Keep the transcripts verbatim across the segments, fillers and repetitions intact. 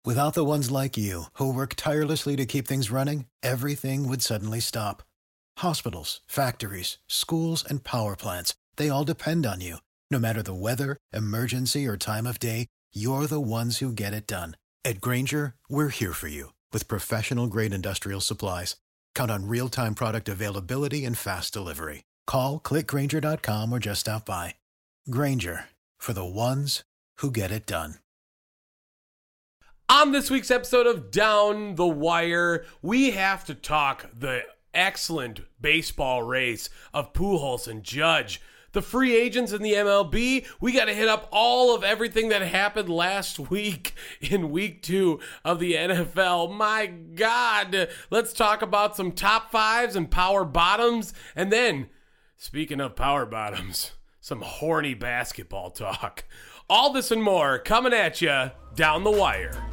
Without the ones like you, who work tirelessly to keep things running, everything would suddenly stop. Hospitals, factories, schools, and power plants, they all depend on you. No matter the weather, emergency, or time of day, you're the ones who get it done. At Grainger, we're here for you with professional-grade industrial supplies. Count on real-time product availability and fast delivery. Call, click Grainger dot com, or just stop by. Grainger, for the ones who get it done. On this week's episode of Down the Wire, we have to talk the excellent baseball race of Pujols and Judge. The free agents in the M L B, we got to hit up all of everything that happened last week in week two of the N F L. My God, let's talk about some top fives and power bottoms. And then, speaking of power bottoms, some horny basketball talk. All this and more coming at you down the wire.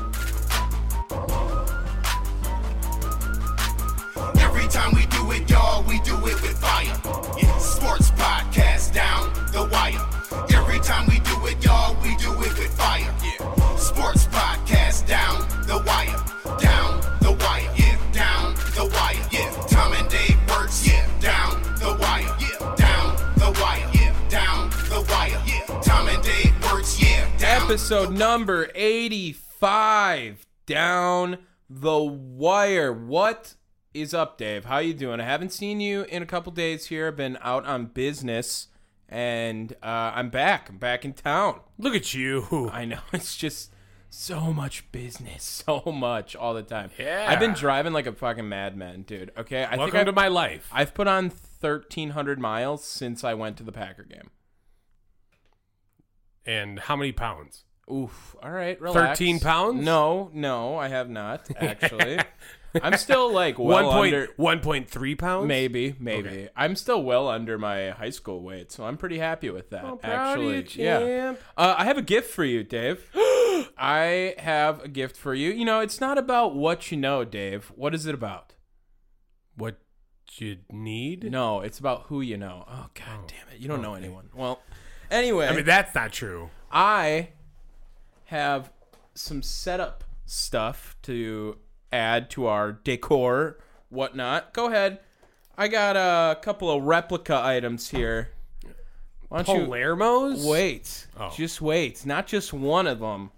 Every time we do it, y'all, we do it with fire. Yeah, sports podcast down the wire. Every time we do it, y'all, we do it with fire. Yeah, sports podcast down the wire. Down the wire. Yeah, down the wire. Yeah, Tom and Dave works. Yeah, down the wire. Yeah, down the wire. Yeah, down the wire. Yeah, Tom and Dave works. Yeah, down. Episode number eighty-five, Down the Wire. What is up, Dave? How you doing? I haven't seen you in a couple days here. I've been out on business, and uh, I'm back. I'm back in town. Look at you. I know. It's just so much business. So much all the time. Yeah. I've been driving like a fucking madman, dude. Okay? I Welcome think to I've, my life. I've put on thirteen hundred miles since I went to the Packer game. And how many pounds? Oof. All right, relax. thirteen pounds? No, no, I have not, actually. I'm still like well one point, under... one point three pounds? Maybe, maybe. Okay. I'm still well under my high school weight, so I'm pretty happy with that, Oh, proud of actually. you, champ. Yeah. Uh, I have a gift for you, Dave. I have a gift for you. You know, it's not about what you know, Dave. What is it about? What you need? No, it's about who you know. Oh, God Oh, damn it. You don't know okay. anyone. Well, anyway. I mean, that's not true. I have some setup stuff to add to our decor, whatnot. Go ahead. I got a couple of replica items here. Why don't Palermo's? you wait? Oh. Just wait. Not just one of them,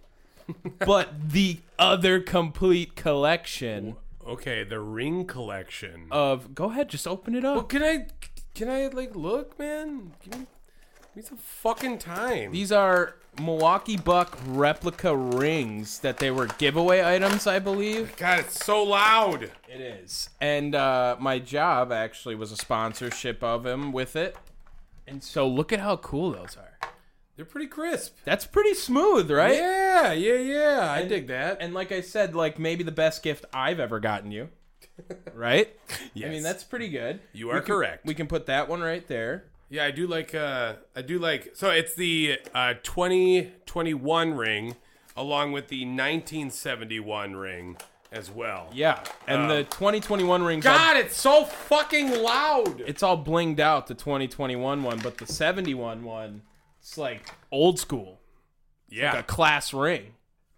but the other complete collection Okay, the ring collection. of. Go ahead. Just open it up. Well, can I, can I, like, look, man? Give me, give me some fucking time. These are Milwaukee Buck replica rings that they were giveaway items, I believe. God, it's so loud. It is. And uh, my job actually was a sponsorship of him with it. And so look at how cool those are. They're pretty crisp. That's pretty smooth, right? Yeah, yeah, yeah. I And- dig that. And like I said, like maybe the best gift I've ever gotten you. Right? Yes. I mean, that's pretty good. You are We can- correct. We can put that one right there. Yeah, I do like, uh, I do like, so it's the uh, twenty twenty-one ring along with the nineteen seventy-one ring as well. Yeah. And Uh, the twenty twenty-one rings. God, it's so fucking loud. It's all blinged out, the twenty twenty-one one, but the seventy-one one, it's like old school. Yeah. Like a class ring.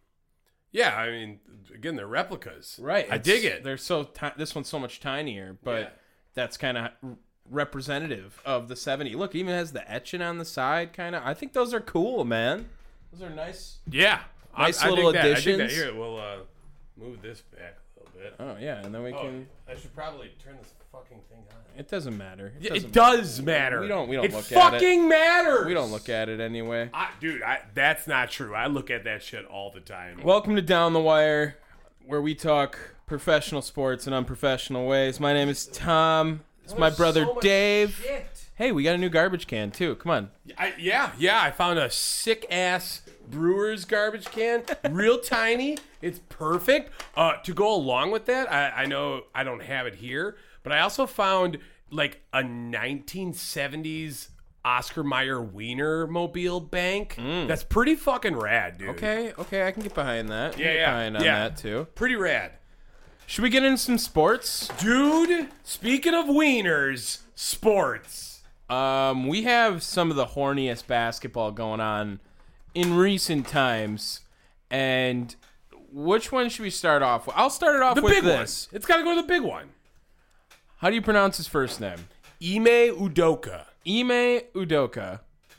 Yeah, I mean, again, they're replicas. Right. I it's- dig it. They're so ti- this one's so much tinier, but Yeah. that's kind of representative of the seventy. Look, it even has the etching on the side, kind of. I think those are cool, man. Those are nice. Yeah. Nice I, I little dig that. I dig that. additions. Here, we'll uh, move this back a little bit. Oh yeah, and then we Oh, can. I should probably turn this fucking thing on. It doesn't matter. Yeah, doesn't it does matter. We don't. We don't it look at it. fucking matters. We don't look at it anyway. I, dude, I, that's not true. I look at that shit all the time. Welcome to Down the Wire, where we talk professional sports in unprofessional ways. My name is Tom. It's my There's brother so much Dave. shit. Hey, we got a new garbage can too. Come on. I, yeah, yeah. I found a sick ass Brewers garbage can, real tiny. It's perfect. Uh, to go along with that, I, I know I don't have it here, but I also found like a nineteen seventies Oscar Mayer Wiener mobile bank. That's pretty fucking rad, dude. Okay, okay, I can get behind that. I can Yeah, get yeah, behind on yeah. that too. Pretty rad. Should we get into some sports? Dude, speaking of wieners, sports. Um, we have some of the horniest basketball going on in recent times, and which one should we start off with? I'll start it off The with big this. one. It's got to go to the big one. How do you pronounce his first name? Ime Udoka. Ime Udoka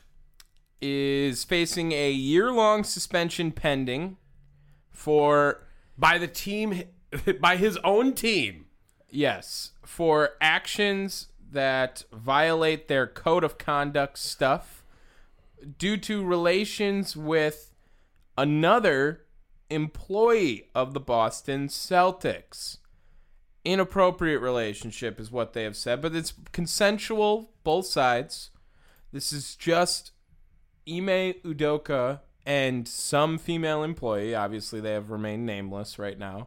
is facing a year-long suspension pending for, By the team, by his own team. yes, for actions that violate their code of conduct stuff due to relations with another employee of the Boston Celtics. Inappropriate relationship is what they have said, but it's consensual, both sides. This is just Ime Udoka and some female employee, obviously they have remained nameless right now,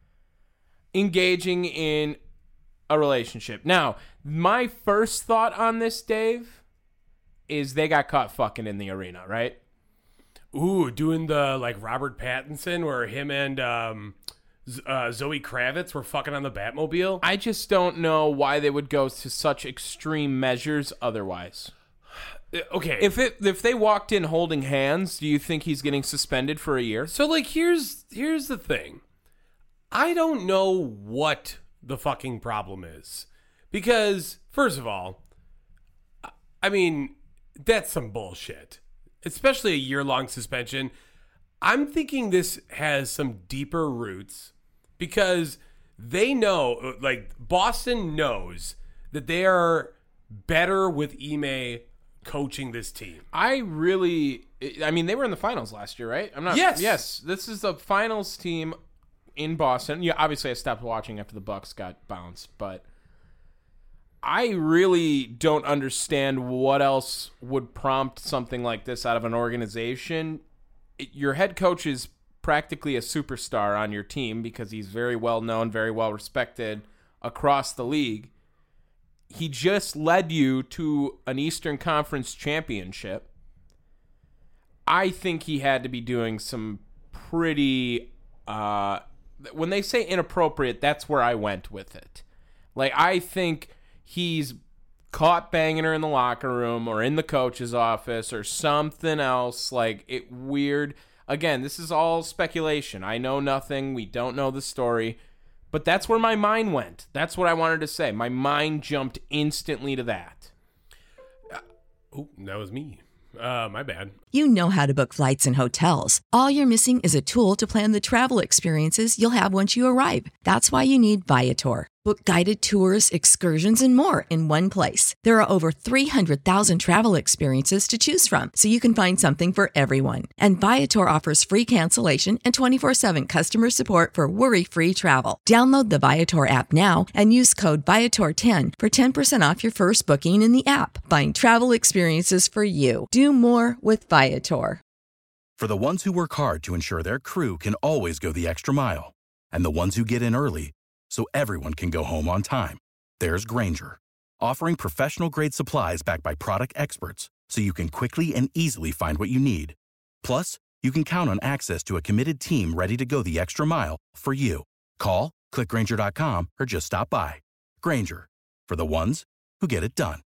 engaging in a relationship. Now, my first thought on this, Dave, is they got caught fucking in the arena, right? Ooh, doing the like Robert Pattinson where him and um, Z- uh, Zoe Kravitz were fucking on the Batmobile. I just don't know why they would go to such extreme measures otherwise. Uh, Okay. If it if they walked in holding hands, do you think he's getting suspended for a year? So like here's here's the thing. I don't know what the fucking problem is. Because first of all, I mean, that's some bullshit. Especially a year-long suspension. I'm thinking this has some deeper roots because they know, like Boston knows that they are better with Ime coaching this team. I really, I mean, they were in the finals last year, right? I'm not. Yes. Yes. This is the finals team in Boston. Yeah, obviously I stopped watching after the Bucks got bounced, but I really don't understand what else would prompt something like this out of an organization. It- your head coach is practically a superstar on your team because he's very well known, very well respected across the league. He just led you to an Eastern Conference championship. I think he had to be doing some pretty, uh, when they say inappropriate, that's where I went with it. Like, I think he's caught banging her in the locker room or in the coach's office or something else, like, it weird. Again, this is all speculation. I know nothing. We don't know the story. But that's where my mind went. That's what I wanted to say. My mind jumped instantly to that. Oh, that was me. Uh, my bad. You know how to book flights and hotels. All you're missing is a tool to plan the travel experiences you'll have once you arrive. That's why you need Viator. Book guided tours, excursions, and more in one place. There are over three hundred thousand travel experiences to choose from, so you can find something for everyone. And Viator offers free cancellation and twenty-four seven customer support for worry-free travel. Download the Viator app now and use code Viator ten for ten percent off your first booking in the app. Find travel experiences for you. Do more with Viator. For the ones who work hard to ensure their crew can always go the extra mile, and the ones who get in early so everyone can go home on time, there's Grainger, offering professional-grade supplies backed by product experts so you can quickly and easily find what you need. Plus, you can count on access to a committed team ready to go the extra mile for you. Call, click Grainger dot com, or just stop by. Grainger, for the ones who get it done.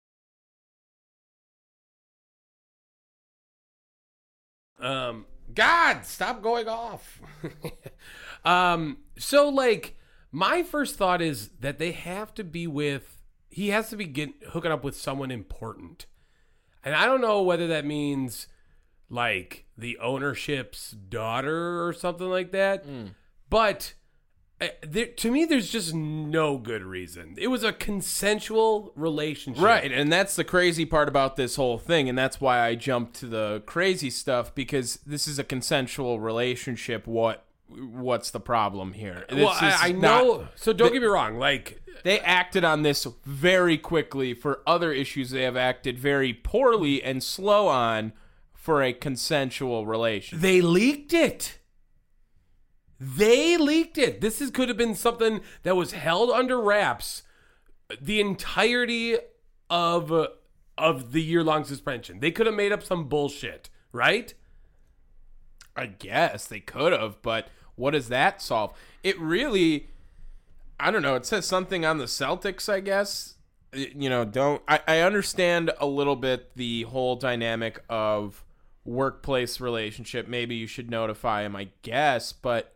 Um, God, stop going off. um, so like my first thought is that they have to be with, he has to be getting hooking up with someone important. And I don't know whether that means like the ownership's daughter or something like that. Mm. But uh, there, to me, there's just no good reason. It was a consensual relationship. Right, and that's the crazy part about this whole thing, and that's why I jumped to the crazy stuff, because this is a consensual relationship. What What's the problem here? Well, This I, is I not- know. So don't get me wrong. Like, They acted on this very quickly. For other issues, they have acted very poorly and slow on for a consensual relationship. they leaked it. They leaked it. This is could have been something that was held under wraps the entirety of uh, of the year long suspension. They could have made up some bullshit, right? I guess they could have, but what does that solve? It really, I don't know. It says something on the Celtics, I guess. You know, don't, I, I understand a little bit the whole dynamic of workplace relationship. Maybe you should notify him, I guess, but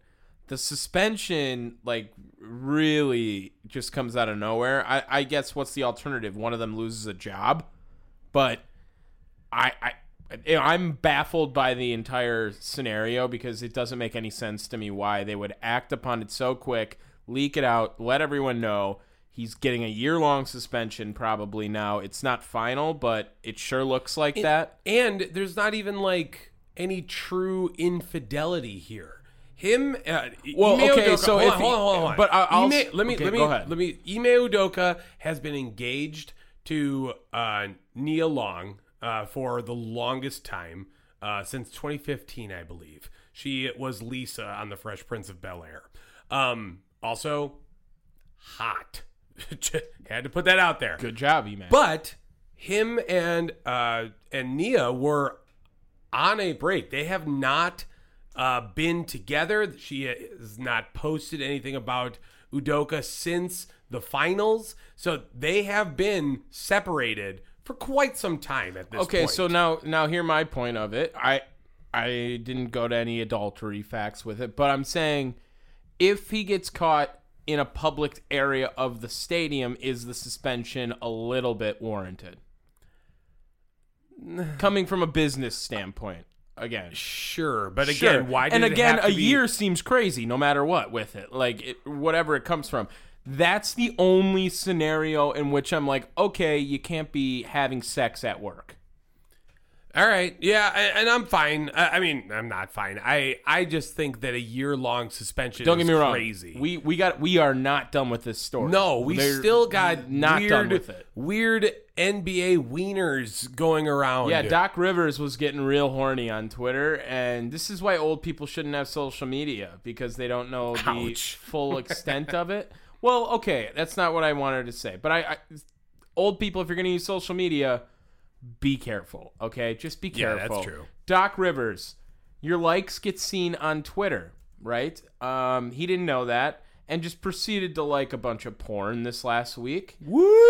the suspension, like, really just comes out of nowhere. I, I guess what's the alternative? One of them loses a job, but I, I, you know, I'm baffled by the entire scenario because it doesn't make any sense to me why they would act upon it so quick, leak it out, let everyone know. He's getting a year-long suspension probably now. It's not final, but it sure looks like and, that. And there's not even, like, any true infidelity here. Him, uh, well, Ime okay, Udoka, so hold if on, he, hold on, hold on, hold on. but I'll, Ime, I'll let me okay, let me go ahead. let me. Ime Udoka has been engaged to uh, Nia Long uh, for the longest time uh, since twenty fifteen, I believe. She was Lisa on The Fresh Prince of Bel-Air. Um, also, hot. Had to put that out there. Good job, Ime. But him and uh, and Nia were on a break. They have not uh, been together. She has not posted anything about Udoka since the finals. So they have been separated for quite some time at this okay, point. so now now hear my point of it. I I didn't go to any adultery facts with it, but I'm saying if he gets caught in a public area of the stadium, is the suspension a little bit warranted? Coming from a business standpoint, again. Sure, but again, Sure. why did And it again, have a to be- year seems crazy no matter what with it. Like, it, whatever it comes from. That's the only scenario in which I'm like, okay, you can't be having sex at work. All right, yeah, and and I'm fine. I I mean, I'm not fine. I, I just think that a year long suspension Don't is get me wrong. crazy. We we got we are not done with this story. No, we They're still got not weird, done with it. Weird N B A wieners going around. Yeah, Doc Rivers was getting real horny on Twitter, and this is why old people shouldn't have social media, because they don't know the Ouch. full extent of it. Well, okay, that's not what I wanted to say. But I, I old people, if you're going to use social media, be careful, okay? Just be Yeah, careful. that's true. Doc Rivers, your likes get seen on Twitter, right? Um, he didn't know that, and just proceeded to like a bunch of porn this last week.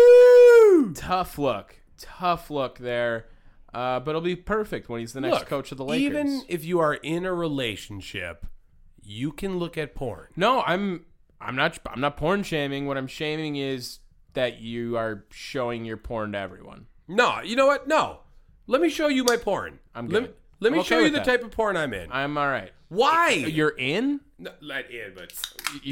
Woo! Tough look. Tough look there. Uh, but it'll be perfect when he's the next Look, coach of the Lakers. even if you are in a relationship, you can look at porn. No, I'm I'm not I'm not porn shaming. What I'm shaming is that you are showing your porn to everyone. No, you know what? No. Let me show you my porn. I'm Let, good. let me I'm okay show you with the that. type of porn I'm in. I'm all right. Why? You're in? No, let in, but You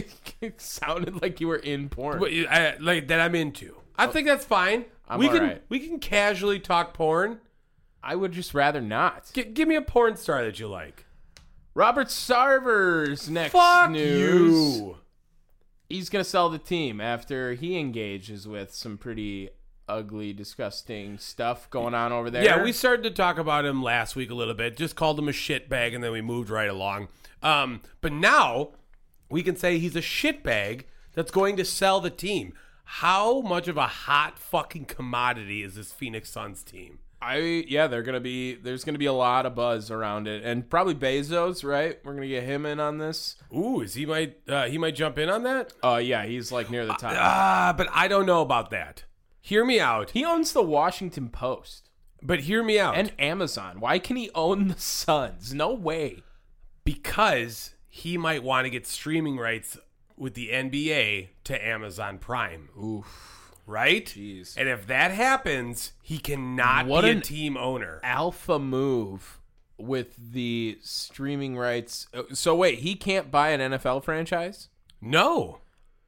it sounded like you were in porn. but you- I, like that I'm into. I think that's fine. I'm we all can right. we can casually talk porn. I would just rather not. G- give me a porn star that you like. Robert Sarver's next Fuck news. you. He's going to sell the team after he engages with some pretty ugly, disgusting stuff going on over there. Yeah, we started to talk about him last week a little bit. Just called him a shitbag, and then we moved right along. Um, but now we can say he's a shitbag that's going to sell the team. How much of a hot fucking commodity is this Phoenix Suns team? I yeah, they're gonna be. There's gonna be a lot of buzz around it, and probably Bezos, right? We're gonna get him in on this. Ooh, is he might uh, he might jump in on that? Uh yeah, he's like near the top. Ah, but I don't know about that. Hear me out. He owns the Washington Post But hear me out. and Amazon. Why can he own the Suns? No way. because he might want to get streaming rights with the N B A to Amazon Prime. Oof. Right? Jeez. And if that happens, he cannot What be an a team owner. Alpha move with the streaming rights. Uh, So wait, he can't buy an N F L franchise? No.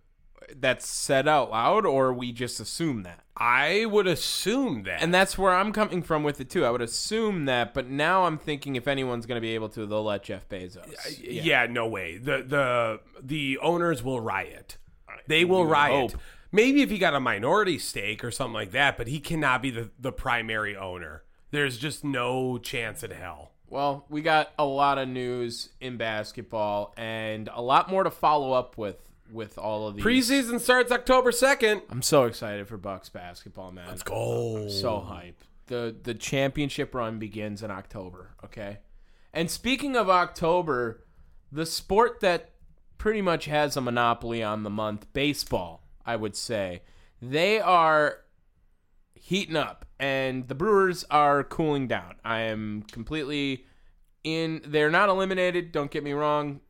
That's said out loud, or we just assume that? I would assume that. And that's where I'm coming from with it too. I would assume that, but now I'm thinking if anyone's going to be able to, they'll let Jeff Bezos. yeah. no way. The the the owners will riot. They will would riot. hope. Maybe if he got a minority stake or something like that, but he cannot be the, the primary owner. There's just no chance in hell. Well, we got a lot of news in basketball and a lot more to follow up with with all of these. Preseason starts October second. I'm so excited for Bucks basketball, man. Let's go. So hype. The the championship run begins in October, okay? And speaking of October, the sport that pretty much has a monopoly on the month, baseball, I would say, they are heating up and the Brewers are cooling down. I am completely in. They're not eliminated, don't get me wrong,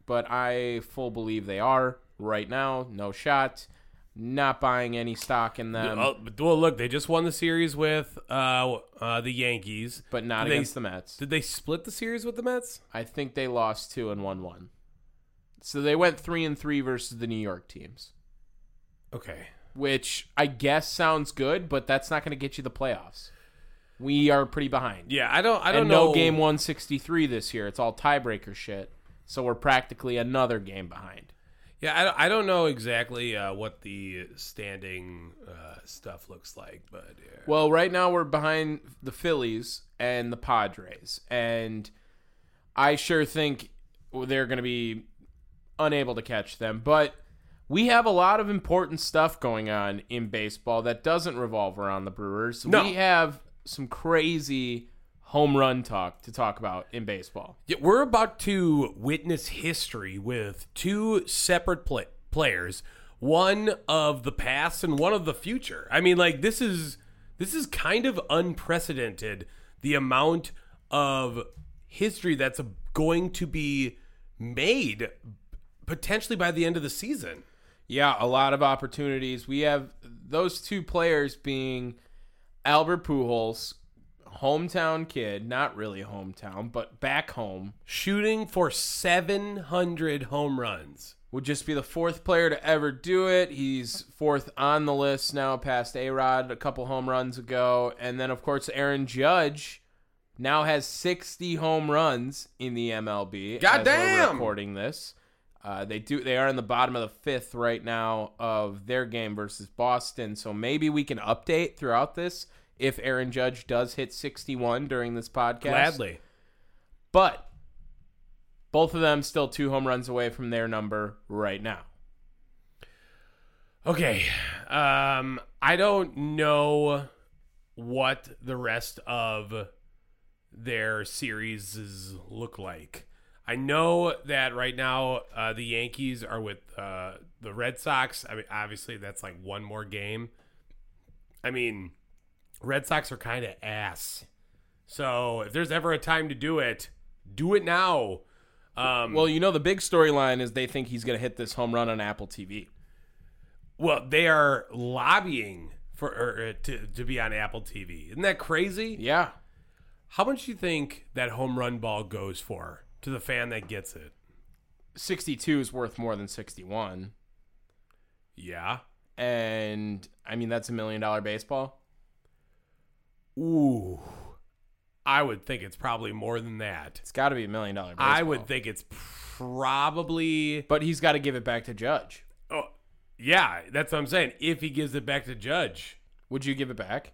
but I full believe they are right now. No shot. Not buying any stock in them. Uh, well, look, they just won the series with uh, uh, the Yankees. But not Did against they, the Mets. Did they split the series with the Mets? I think they lost two and won one. So they went three and three versus the New York teams. Okay. Which I guess sounds good, but that's not going to get you the playoffs. We are pretty behind. Yeah, I don't I don't and know. no game one sixty-three this year. It's all tiebreaker shit. So we're practically another game behind. Yeah, I don't, I don't know exactly uh, what the standing uh, stuff looks like, but yeah. Well, right now we're behind the Phillies and the Padres, and I sure think they're going to be unable to catch them. But we have a lot of important stuff going on in baseball that doesn't revolve around the Brewers. No. We have some crazy home run talk to talk about in baseball. Yeah, we're about to witness history with two separate play- players, one of the past and one of the future. I mean, like this is this is kind of unprecedented, the amount of history that's going to be made potentially by the end of the season. Yeah, a lot of opportunities. We have those two players being Albert Pujols, hometown kid, not really hometown, but back home. Shooting for seven hundred home runs. Would just be the fourth player to ever do it. He's fourth on the list now, past A-Rod a couple home runs ago. And then, of course, Aaron Judge now has sixty home runs in the M L B. Goddamn! As we're recording this. Uh, they do. They are in the bottom of the fifth right now of their game versus Boston. So maybe we can update throughout this if Aaron Judge does hit sixty-one during this podcast. Gladly. But both of them still two home runs away from their number right now. Okay. Um, I don't know what the rest of their series look like. I know that right now uh, the Yankees are with uh, the Red Sox. I mean, obviously, that's like one more game. I mean, Red Sox are kind of ass. So if there's ever a time to do it, do it now. Um, Well, you know, the big storyline is they think he's going to hit this home run on Apple T V. well, they are lobbying for or, uh, to to be on Apple T V. Isn't that crazy? Yeah. How much do you think that home run ball goes for to the fan that gets it? sixty-two is worth more than sixty-one. Yeah. And, I mean, that's a million dollar baseball. Ooh. I would think it's probably more than that. It's got to be a million dollar baseball. I would think it's probably. But he's got to give it back to Judge. Oh, yeah, that's what I'm saying. If he gives it back to Judge, Would you give it back?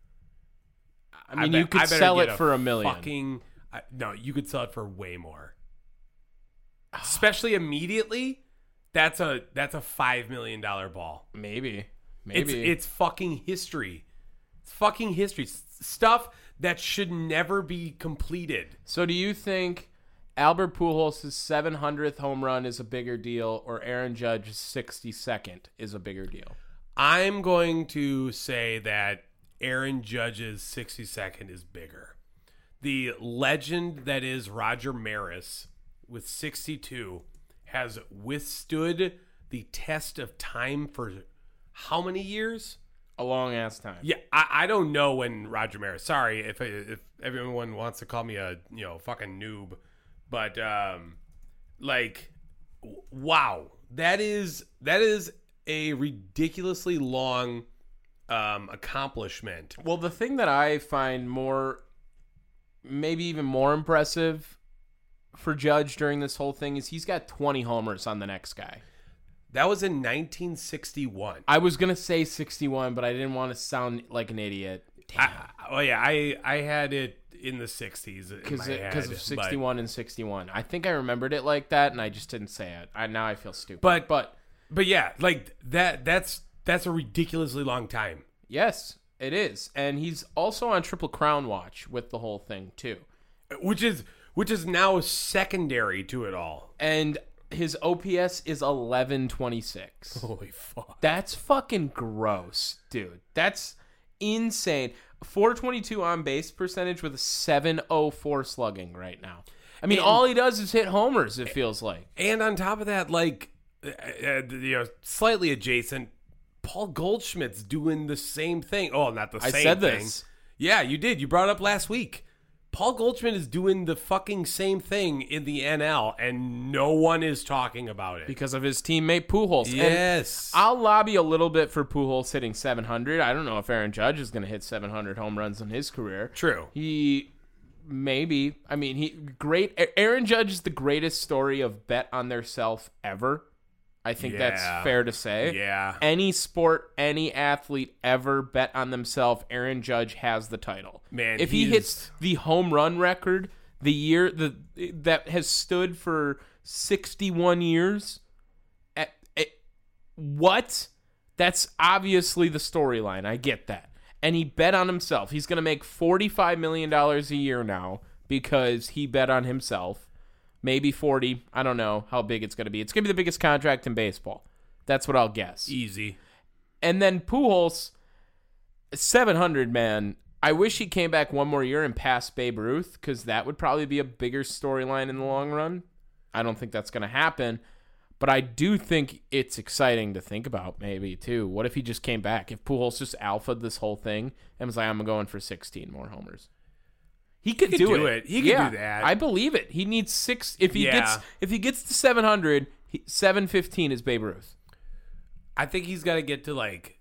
I I mean, bet- you could I better sell get it for a million. Fucking I, no, you could sell it for way more. Especially immediately. That's a that's a five million dollar ball. Maybe. It's Maybe. it's fucking history. It's fucking history. S- stuff that should never be completed. So do you think Albert Pujols' seven hundredth home run is a bigger deal, or Aaron Judge's sixty-second is a bigger deal? I'm going to say that Aaron Judge's sixty-second is bigger. The legend that is Roger Maris with sixty-two has withstood the test of time for how many years? A long ass time. Yeah, I, I don't know when Roger Maris. Sorry if if everyone wants to call me a you know fucking noob, but um, like, w- wow, that is that is a ridiculously long um accomplishment. Well, the thing that I find more, maybe even more impressive for Judge during this whole thing is he's got twenty homers on the next guy. That was in nineteen sixty-one. I was going to say sixty-one, but I didn't want to sound like an idiot. I, oh yeah, I I had it in the sixties Because because of sixty-one and sixty-one. I think I remembered it like that, and I just didn't say it. I Now I feel stupid. But but but yeah, like that that's that's a ridiculously long time. yes, it is. And he's also on Triple Crown watch with the whole thing, too. Which is which is now secondary to it all. And his O P S is eleven twenty-six. Holy fuck. That's fucking gross, dude. That's insane. four twenty-two on base percentage with a seven oh four slugging right now. I mean, And- all he does is hit homers, it feels like. And on top of that, like, uh, uh, you know, slightly adjacent, Paul Goldschmidt's doing the same thing. Oh, not the I same said thing. this. Yeah, you did. You brought it up last week. Paul Goldschmidt is doing the fucking same thing in the N L, and no one is talking about it. Because of his teammate Pujols. And Yes. I'll lobby a little bit for Pujols hitting seven hundred. I don't know if Aaron Judge is going to hit seven hundred home runs in his career. True. He maybe. I mean, he great. Aaron Judge is the greatest story of bet on their self ever. I think Yeah. that's fair to say. Yeah. Any sport, any athlete ever bet on themselves, Aaron Judge has the title. Man, if he he's- hits the home run record, the year the that has stood for sixty-one years, at, at, what? That's obviously the storyline. I get that. And he bet on himself. He's going to make forty-five million dollars a year now because he bet on himself. Maybe forty. I don't know how big it's going to be. It's going to be the biggest contract in baseball. That's what I'll guess. Easy. And then Pujols, seven hundred, man. I wish he came back one more year and passed Babe Ruth, because that would probably be a bigger storyline in the long run. I don't think that's going to happen. But I do think it's exciting to think about, maybe, too. What if he just came back? If Pujols just alphaed this whole thing and was like, I'm going for sixteen more homers. He could, could do, do it. it. He could Yeah, do that. I believe it. He needs six. If he Yeah. gets if he gets to seven hundred, he, seven fifteen is Babe Ruth. I think he's got to get to like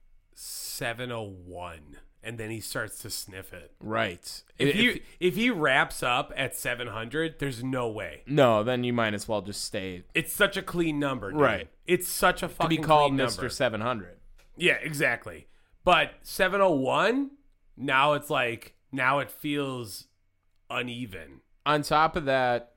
seven oh one, and then he starts to sniff it. Right. If he if he wraps up at seven hundred, there's no way. No, then you might as well just stay. It's such a clean number, dude. Right. It's such a To fucking be called clean Mister number. seven hundred. Yeah, exactly. But seven oh one, now it's like now it feels uneven. On top of that,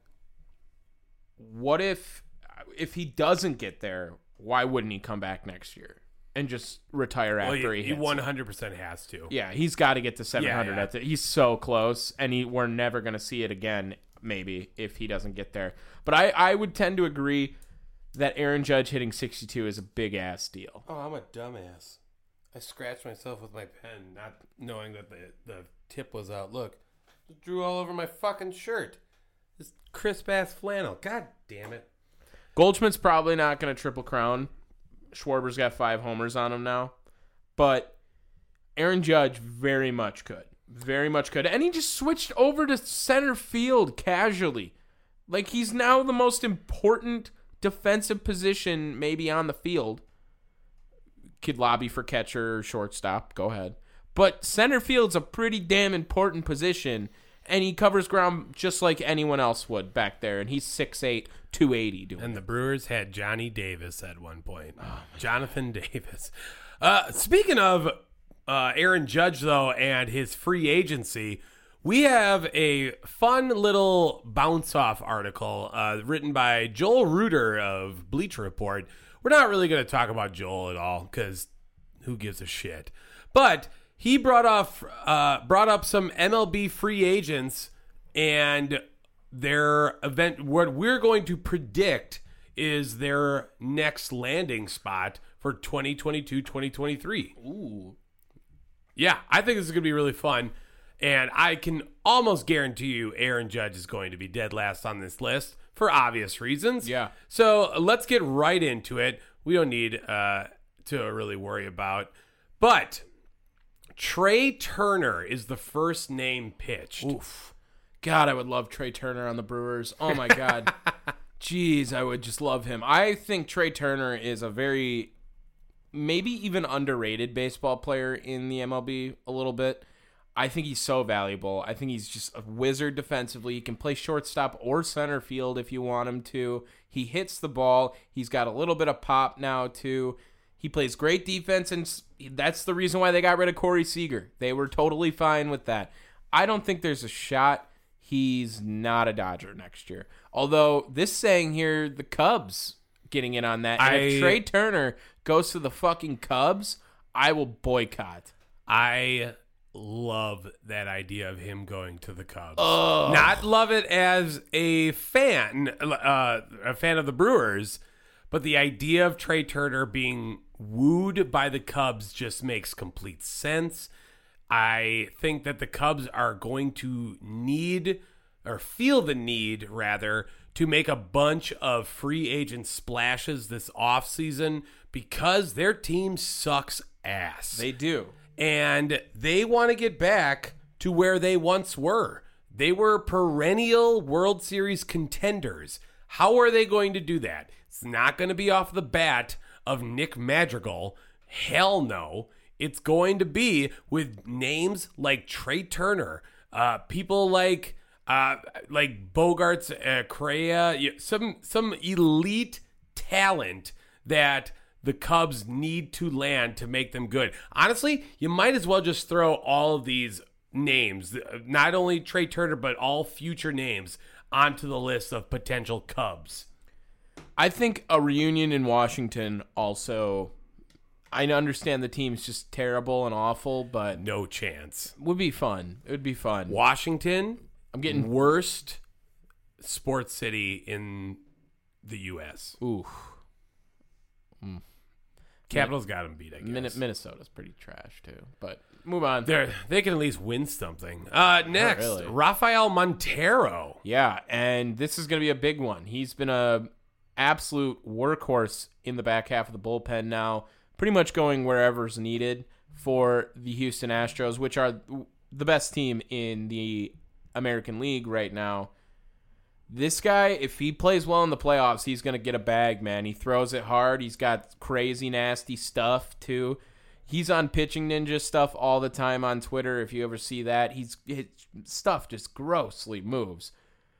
what if if he doesn't get there? Why wouldn't he come back next year and just retire Well, after he, he he hits one it? hundred percent has to. Yeah, he's got to get to seven hundred. Yeah, yeah. At the, he's so close, and he, we're never going to see it again, maybe, if he doesn't get there. But I, I would tend to agree that Aaron Judge hitting sixty-two is a big-ass deal. Oh, I'm a dumbass. I scratched myself with my pen, not knowing that the, the tip was out. Look, it drew all over my fucking shirt. This crisp-ass flannel. God damn it. Goldschmidt's probably not going to triple crown. Schwarber's got five homers on him now. But Aaron Judge very much could. Very much could. And he just switched over to center field casually. Like, he's now the most important defensive position maybe on the field. Could lobby for catcher or shortstop. Go ahead. But center field's a pretty damn important position, and he covers ground just like anyone else would back there, and he's six eight, two eighty doing And it. the Brewers had Johnny Davis at one point. Jonathan Davis. Uh, speaking of uh, Aaron Judge, though, and his free agency, we have a fun little bounce-off article uh, written by Joel Reuter of Bleacher Report. We're not really going to talk about Joel at all, because who gives a shit? But he brought off uh, brought up some M L B free agents and their event. What we're going to predict is their next landing spot for twenty twenty-two twenty twenty-three. Ooh. Yeah, I think this is going to be really fun. And I can almost guarantee you Aaron Judge is going to be dead last on this list for obvious reasons. Yeah. So let's get right into it. We don't need uh, to really worry about. But Trey Turner is the first name pitched. Oof. God, I would love Trey Turner on the Brewers. Oh, my God. Jeez, I would just love him. I think Trey Turner is a very, maybe even underrated baseball player in the M L B a little bit. I think he's so valuable. I think he's just a wizard defensively. He can play shortstop or center field if you want him to. He hits the ball. He's got a little bit of pop now, too. He plays great defense, and that's the reason why they got rid of Corey Seager. They were totally fine with that. I don't think there's a shot he's not a Dodger next year. Although, this saying here, the Cubs getting in on that. And I- if Trey Turner goes to the fucking Cubs, I will boycott. I love that idea of him going to the Cubs. Not love it as a fan, uh, a fan of the Brewers, but the idea of Trey Turner being wooed by the Cubs just makes complete sense. I think that the Cubs are going to need or feel the need, rather, to make a bunch of free agent splashes this offseason because their team sucks ass. They do. And they want to get back to where they once were. They were perennial World Series contenders. How are they going to do that? It's not going to be off the bat of Nick Madrigal. Hell no. It's going to be with names like Trey Turner, uh, people like uh, like Bogarts, uh, Correa, some some elite talent that the Cubs need to land to make them good. Honestly, you might as well just throw all of these names, not only Trey Turner, but all future names, onto the list of potential Cubs. I think a reunion in Washington also, I understand the team's just terrible and awful, but No chance. would be fun. It would be fun. Washington, I'm getting worst sports city in the U S. Ooh. Capitals got them beat, I guess. Min- Minnesota's pretty trash too, but move on. They're, they can at least win something. Uh, next, really. Rafael Montero. Yeah, and this is going to be a big one. He's been a absolute workhorse in the back half of the bullpen now, pretty much going wherever's needed for the Houston Astros, which are the best team in the American League right now. This guy, if he plays well in the playoffs, he's going to get a bag, man. He throws it hard. He's got crazy, nasty stuff, too. He's on Pitching Ninja stuff all the time on Twitter. If you ever see that, he's his stuff just grossly moves.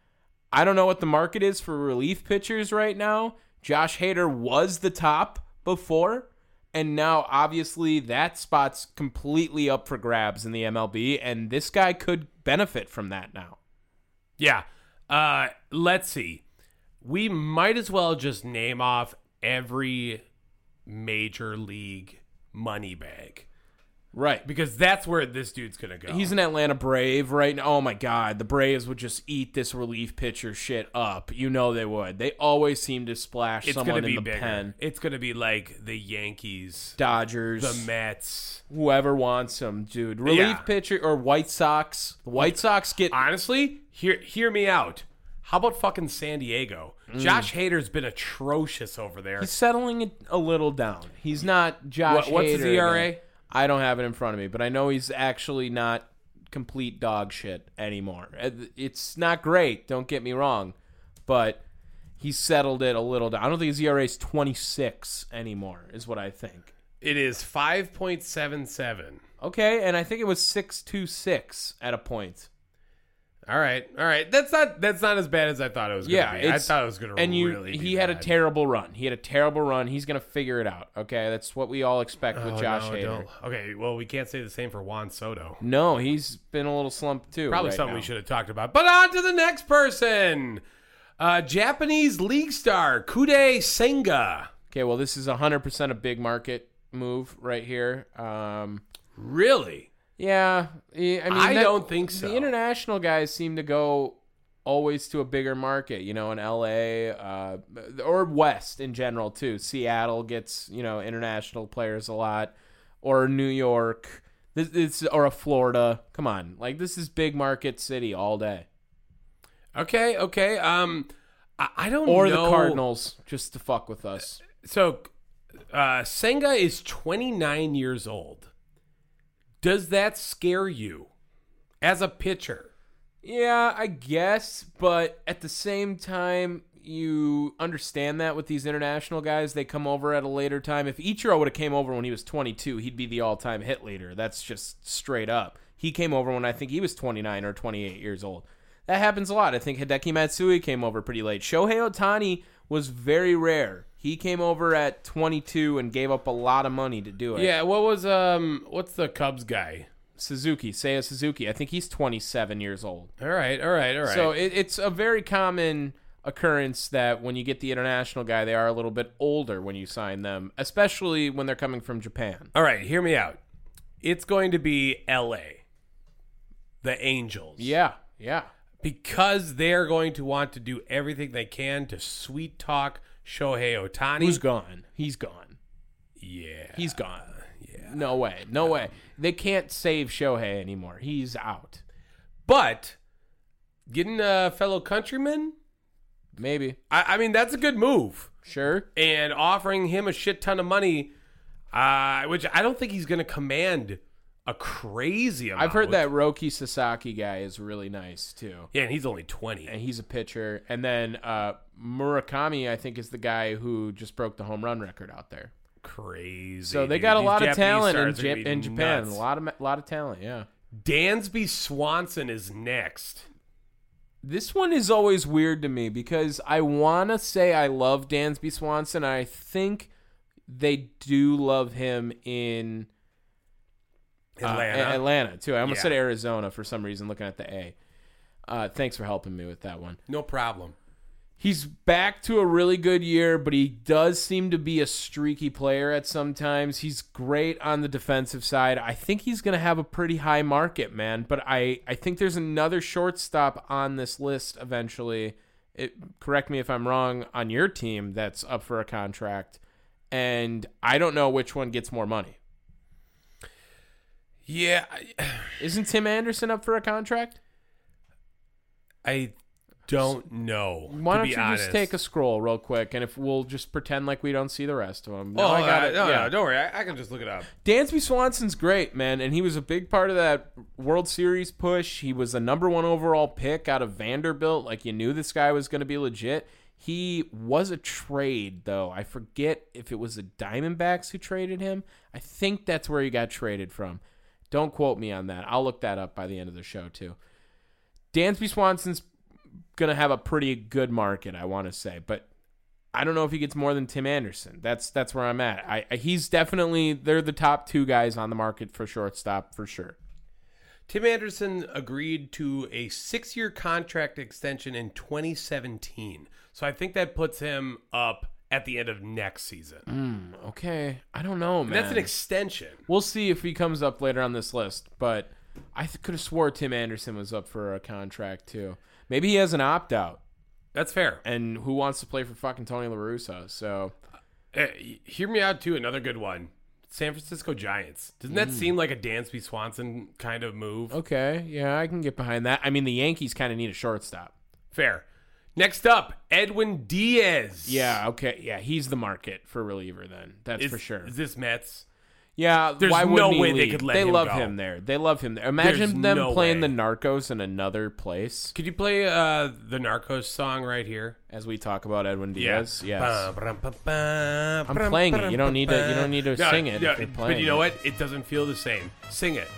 I don't know what the market is for relief pitchers right now. Josh Hader was the top before, and now obviously that spot's completely up for grabs in the M L B, and this guy could benefit from that now. Yeah. Uh, let's see. We might as well just name off every major league money bag. Right. Because that's where this dude's going to go. He's an Atlanta Brave right now. Oh, my God. The Braves would just eat this relief pitcher shit up. You know they would. They always seem to splash it's someone gonna be in the bigger. pen. It's going to be like the Yankees, Dodgers. the Mets. Whoever wants him, dude. Relief Yeah. pitcher or White Sox. The White Sox get... Honestly, hear hear me out. How about fucking San Diego? Mm. Josh Hader's been atrocious over there. He's settling it a little down. He's not Josh What- what's his Hader E R A? again. I don't have it in front of me, but I know he's actually not complete dog shit anymore. It's not great, don't get me wrong, but he's settled it a little down. I don't think his E R A is twenty-six anymore, is what I think. It is five point seven seven. Okay, and I think it was six two six at a point. All right, all right. That's not that's not as bad as I thought it was going to Yeah, be. I it's- thought it was going to And you, really be he had a bad. terrible run. He had a terrible run. He's going to figure it out. Okay, that's what we all expect with Oh, Josh no, Hader. don't. Okay, well, we can't say the same for Juan Soto. No, he's been a little slumped too. Probably right something now. we should have talked about. But on to the next person. Uh, Japanese league star, Kude Senga. Okay, well, this is one hundred percent a big market move right here. Um, Really? yeah, I mean, I that- don't think so. The international guys seem to go always to a bigger market, you know, in L A uh, or West in general too. Seattle gets, you know, international players a lot, or New York, this, this or a Florida. Come on, like this is big market city all day. Okay, okay. Um, I, I don't Or know. the Cardinals, just to fuck with us. So, uh, Senga is twenty-nine years old. Does that scare you as a pitcher? Yeah, I guess, but at the same time, you understand that with these international guys, they come over at a later time. If Ichiro would have came over when he was twenty-two, he'd be the all-time hit leader. That's just straight up. He came over when I think he was twenty-nine or twenty-eight years old. That happens a lot. I think Hideki Matsui came over pretty late. Shohei Ohtani was very rare. He came over at twenty-two and gave up a lot of money to do it. Yeah. What was um? What's the Cubs guy? Suzuki, Seiya Suzuki. I think he's twenty-seven years old. All right. All right. All right. So it, it's a very common occurrence that when you get the international guy, they are a little bit older when you sign them, especially when they're coming from Japan. all right. Hear me out. It's going to be L A, the Angels. Yeah, yeah. Because they're going to want to do everything they can to sweet talk Shohei Ohtani. Who's gone? He's gone. Yeah. He's gone. Yeah. No way. No way. They can't save Shohei anymore. He's out. But Getting a fellow countryman? Maybe. I, I mean, that's a good move. Sure. And offering him a shit ton of money, uh, which I don't think he's going to command a crazy amount. I've heard that Roki Sasaki guy is really nice, too. Yeah, and he's only twenty. And he's a pitcher. And then uh, Murakami, I think, is the guy who just broke the home run record out there. Crazy. So they dude. got a These lot of Japanese talent in, stars are gonna Jap- be in Japan. nuts. A lot of, lot of talent, yeah. Dansby Swanson is next. This one is always weird to me because I want to say I love Dansby Swanson. I think they do love him in Atlanta. Uh, Atlanta, too. I almost Yeah. said Arizona for some reason, looking at the A. Uh, thanks for helping me with that one. No problem. He's back to a really good year, but he does seem to be a streaky player at some times. He's great on the defensive side. I think he's going to have a pretty high market, man. But I, I think there's another shortstop on this list eventually. It, correct me if I'm wrong, on your team that's up for a contract. And I don't know which one gets more money. Yeah. I, Isn't Tim Anderson up for a contract? I don't know. Why to don't be you honest. just take a scroll real quick, and if we'll just pretend like we don't see the rest of them. Oh, I got uh, it. no, yeah. no, don't worry. I, I can just look it up. Dansby Swanson's great, man, and he was a big part of that World Series push. He was the number one overall pick out of Vanderbilt. Like, you knew this guy was going to be legit. He was a trade, though. I forget if it was the Diamondbacks who traded him. I think that's where he got traded from. Don't quote me on that. I'll look that up by the end of the show, too. Dansby Swanson's going to have a pretty good market, I want to say, but I don't know if he gets more than Tim Anderson. That's that's where I'm at. I, I he's definitely, they're the top two guys on the market for shortstop for sure. Tim Anderson agreed to a six-year contract extension in twenty seventeen. So I think that puts him up at the end of next season. Mm, okay. I don't know, man. That's an extension. We'll see if he comes up later on this list, but I th- could have swore Tim Anderson was up for a contract too. Maybe he has an opt-out. That's fair. And who wants to play for fucking Tony La Russa? So, Uh, hear me out, too. Another good one. San Francisco Giants. Doesn't that seem like a Dansby Swanson kind of move? okay. Yeah, I can get behind that. I mean, the Yankees kind of need a shortstop. Fair. Next up, Edwin Diaz. Yeah, okay. Yeah, he's the market for reliever then. That's Is- for sure. Is this Mets? Yeah, There's why no wouldn't he way they leave? could let They him love go. him there. They love him there. Imagine There's them no playing way. the Narcos in another place Could you play uh, the Narcos song right here? as we talk about Edwin Diaz. Yes. I'm I'm playing it. You don't need to- you don't need to sing it if you're But playing you know it. what? It doesn't feel the same. Sing it.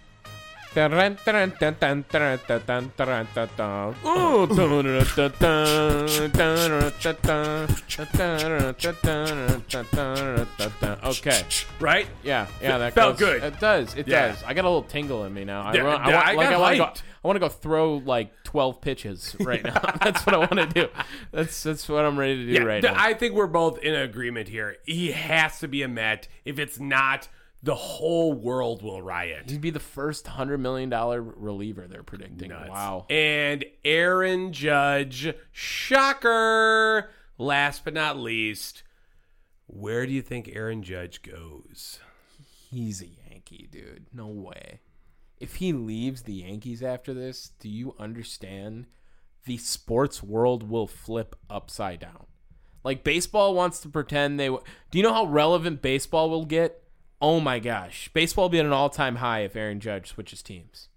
Okay. Right? Yeah, yeah, that Felt goes- good. It does. It Yeah. does. I got a little tingle in me now. I, Yeah, run, I, yeah, want, I like, got I want to go. hyped. I want to go throw like twelve pitches right now. That's what I want to do. That's that's what I'm ready to do Yeah, right th- now. I think we're both in agreement here. He has to be a Met. If it's not, the whole world will riot. He'd be the first hundred million dollar reliever they're predicting. Nuts. Wow. And Aaron Judge, shocker. Last but not least, where do you think Aaron Judge goes? He's a Yankee, dude. No way. If he leaves the Yankees after this, do you understand? The sports world will flip upside down. Like, baseball wants to pretend they... W- do you know how relevant baseball will get? Oh my gosh. Baseball will be at an all-time high if Aaron Judge switches teams.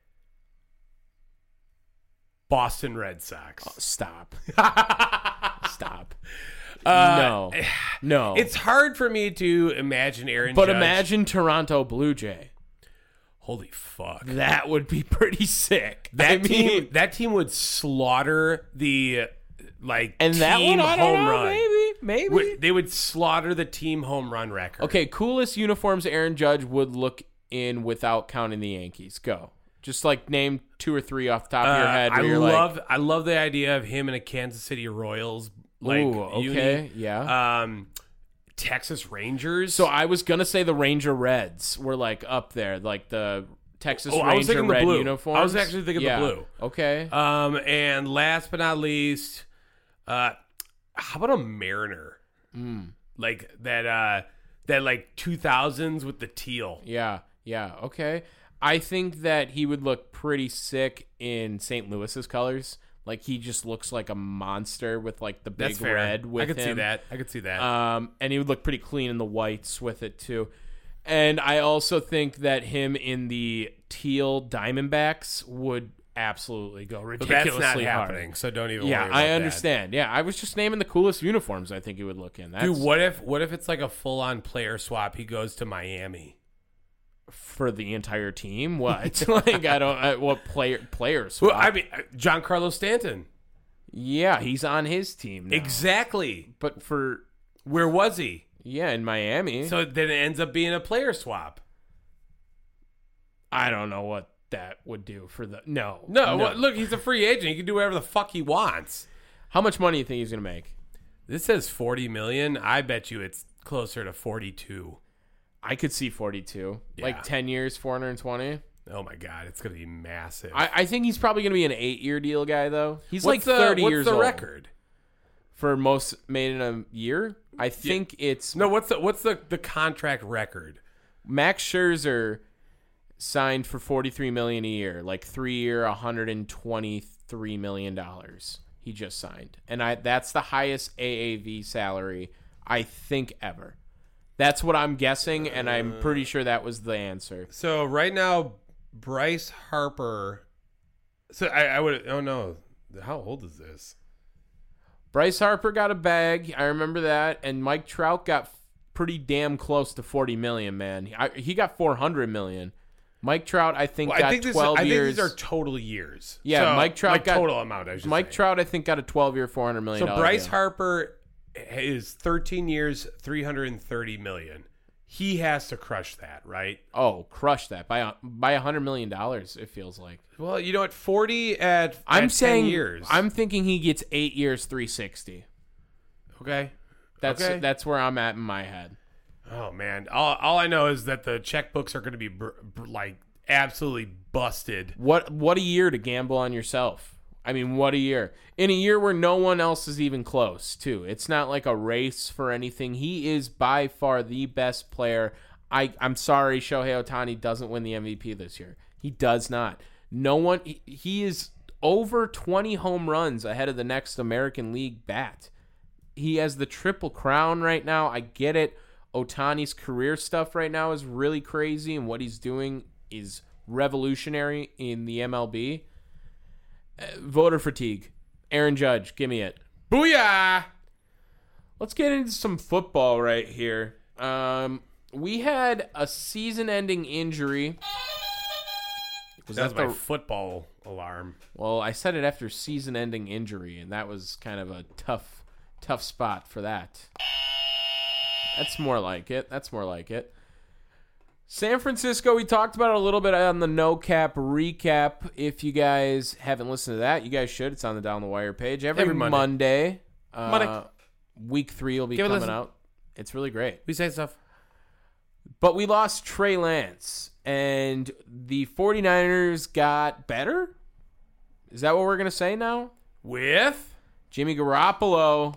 Boston Red Sox. Oh, stop. Stop. no. No. It's hard for me to imagine Aaron But Judge. imagine Toronto Blue Jay. Holy fuck. That would be pretty sick. That I mean- team that team would slaughter the like And that team one, I don't home know, run. maybe, maybe. Would- They would slaughter the team home run record. Okay, coolest uniforms Aaron Judge would look in without counting the Yankees. Go. Just like name two or three off the top of your Uh, head. I Where you're love I love the idea of him in a Kansas City Royals like Ooh, okay, uni. yeah. Um Texas Rangers. So I was gonna say the Ranger Reds were like up there, like the Texas Oh, I was Ranger thinking the red blue. uniforms. I was actually thinking the Yeah. blue. Okay. Um, and last but not least, uh, how about a Mariner? Mm. Like that, uh, that like two thousands with the teal. Yeah, yeah, okay. I think that he would look pretty sick in Saint Louis's colors. Like, he just looks like a monster with, like, the big That's fair. red with I could him. see that. I could see that. Um, and he would look pretty clean in the whites with it, too. And I also think that him in the teal Diamondbacks would absolutely go but ridiculously that's not hard. happening, so don't even Yeah, worry about I that. understand. Yeah, I was just naming the coolest uniforms I think he would look in. That's Dude, what if what if it's like a full-on player swap? He goes to Miami. for the entire team. What? like, I don't, I, what player, players? Well, I mean, uh, Giancarlo Stanton. Yeah, he's on his team now. Exactly. But for, Where was he? yeah, in Miami. So then it ends up being a player swap. I don't know what that would do for the, no. No, well, look, he's a free agent. He can do whatever the fuck he wants. How much money do you think he's going to make? This says forty million. I bet you it's closer to forty-two. I could see forty-two. Like Yeah. ten years, four hundred twenty. Oh my god, it's gonna be massive. I, I think he's probably going to be an eight-year deal guy, though. He's what's like the, thirty what's years the old. record? For most made in a year? I think it's... No, what's the what's the, the contract record? Max Scherzer signed for forty-three million dollars a year, like three-year, one hundred twenty-three million dollars. He just signed. And I that's the highest A A V salary, I think, ever. That's what I'm guessing, and I'm pretty sure that was the answer. So right now, Bryce Harper. So I, I would. Oh no, how old is this? Bryce Harper got a bag. I remember that. And Mike Trout got pretty damn close to forty million dollars, man. I, he got four hundred million dollars. Mike Trout, I think, Well, got I think this. twelve I years. think these are total years. Yeah, So, Mike Trout like got total amount. I should Mike say. Trout, I think, got a twelve-year, four hundred million So dollars Bryce deal. Harper is thirteen years, three hundred thirty million dollars. He has to crush that, right? Oh, crush that by a, by a hundred million dollars. It feels like. Well, you know what? Forty at I'm at saying ten years. I'm thinking he gets eight years, three sixty. okay. That's Okay. that's where I'm at in my head. Oh man, all, all I know is that the checkbooks are going to be br- br- like absolutely busted. What what a year to gamble on yourself. I mean, what a year. In a year where no one else is even close, too. It's not like a race for anything. He is by far the best player. I, I'm sorry Shohei Ohtani doesn't win the M V P this year. He does not. No one. He, he is over twenty home runs ahead of the next American League bat. He has the triple crown right now. I get it. Ohtani's career stuff right now is really crazy, and what he's doing is revolutionary in the M L B. Uh, voter fatigue. Aaron Judge, give me it. Booyah! Let's get into some football right here. Um, we had a season-ending injury. Was That's that my the, football alarm. well, I said it after season-ending injury, and that was kind of a tough, tough spot for that. That's more like it. That's more like it. San Francisco, we talked about it a little bit on the No Cap recap. If you guys haven't listened to that, you guys should. It's on the Down the Wire page every, Every Monday. Monday. Uh, Monday. Week three will be Give it a coming listen. out. It's really great. We say stuff. But we lost Trey Lance, and the 49ers got better? Is that what we're going to say now? With Jimmy Garoppolo.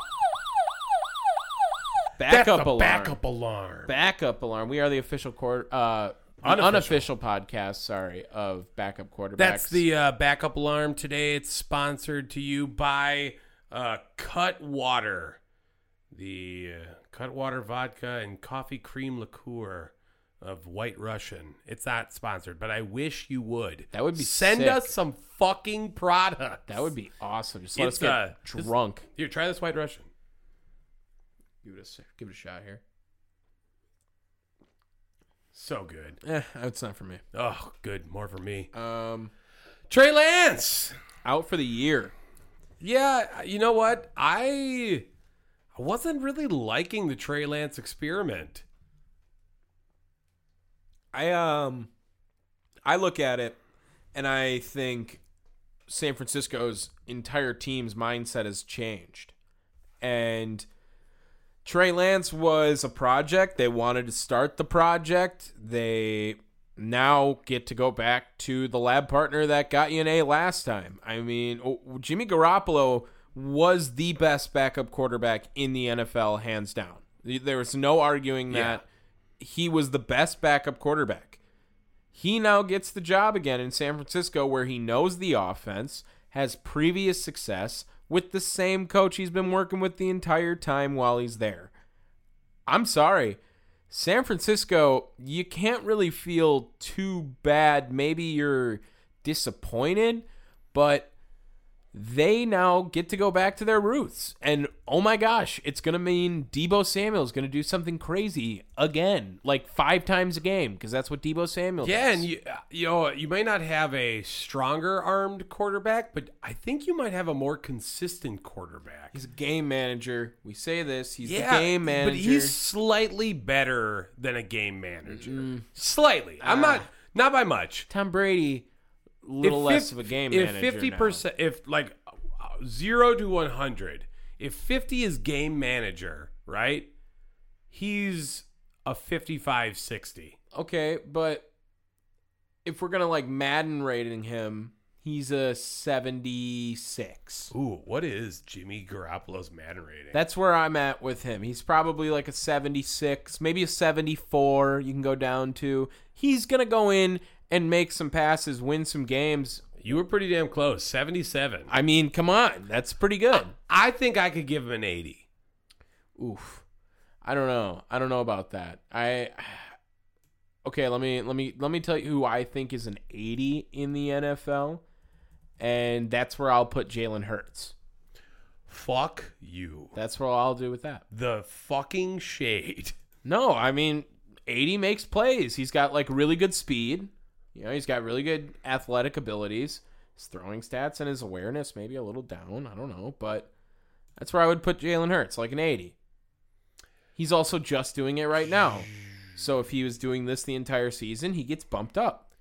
that's Backup a alarm. backup alarm. Backup alarm. We are the official court, uh, the Unofficial. unofficial podcast, sorry, of backup quarterbacks. That's the uh, backup alarm today. It's sponsored to you by uh, Cutwater, the uh, Cutwater vodka and coffee cream liqueur of White Russian. It's not sponsored, but I wish you would. That would be Send sick. us some fucking products. That would be awesome. Just let It's, us get uh, this- drunk. Here, try this White Russian. Give it a give it a shot here. So good. Eh, it's not for me. Oh, good. More for me. Um, Trey Lance. out for the year. Yeah, you know what? I I wasn't really liking the Trey Lance experiment. I um, I look at it, and I think San Francisco's entire team's mindset has changed, and Trey Lance was a project. They wanted to start the project. They now get to go back to the lab partner that got you an A last time. I mean, Jimmy Garoppolo was the best backup quarterback in the N F L, hands down. There was no arguing that he was the best backup quarterback. He now gets the job again in San Francisco where he knows the offense, has previous success with the same coach he's been working with the entire time while he's there. I'm sorry. San Francisco, you can't really feel too bad. Maybe you're disappointed, but they now get to go back to their roots. And oh my gosh, it's going to mean Deebo Samuel is going to do something crazy again, like five times a game, because that's what Deebo Samuel Yeah, does. and you, you know, you might not have a stronger armed quarterback, but I think you might have a more consistent quarterback. He's a game manager. We say this. He's yeah, the game manager. but he's slightly better than a game manager. Slightly. I'm not not by much. Tom Brady, a little If less fif- of a game if manager fifty percent, if like zero to one hundred, if fifty is game manager, right? He's a fifty-five sixty. now. Okay, but if we're going to like Madden rating him, he's a seventy-six. Ooh, what is Jimmy Garoppolo's Madden rating? That's where I'm at with him. He's probably like a seventy-six, maybe a seventy-four you can go down to. He's going to go in and make some passes, win some games. You were pretty damn close. seventy-seven. I mean, come on. That's pretty good. I think I could give him an eighty. Oof. I don't know. I don't know about that. I Okay, let me let me let me tell you who I think is an eighty in the N F L. And that's where I'll put Jalen Hurts. Fuck you. That's what I'll do with that. The fucking shade. No, I mean, eighty makes plays. He's got like really good speed. You know, he's got really good athletic abilities. His throwing stats and his awareness maybe a little down. I don't know, but that's where I would put Jalen Hurts, like an eighty. He's also just doing it right now. So if he was doing this the entire season, he gets bumped up.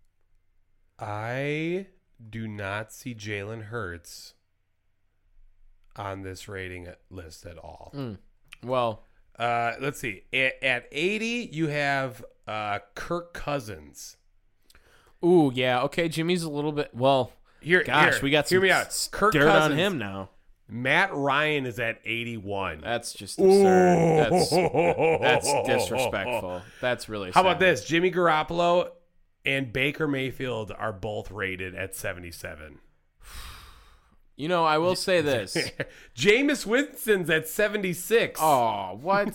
I do not see Jalen Hurts on this rating list at all. Mm. Well, Uh, let's see. At, at eighty, you have uh, Kirk Cousins. ooh, yeah, okay, Jimmy's a little bit, well, Here, gosh, here, we got hear some me out. Kirk dirt Cousins, on him now. Matt Ryan is at eighty-one. That's just absurd. That's, that's disrespectful. That's really How about sad. this? Jimmy Garoppolo and Baker Mayfield are both rated at seventy-seven. You know, I will say this. Jameis Winston's at seventy-six. Oh, what?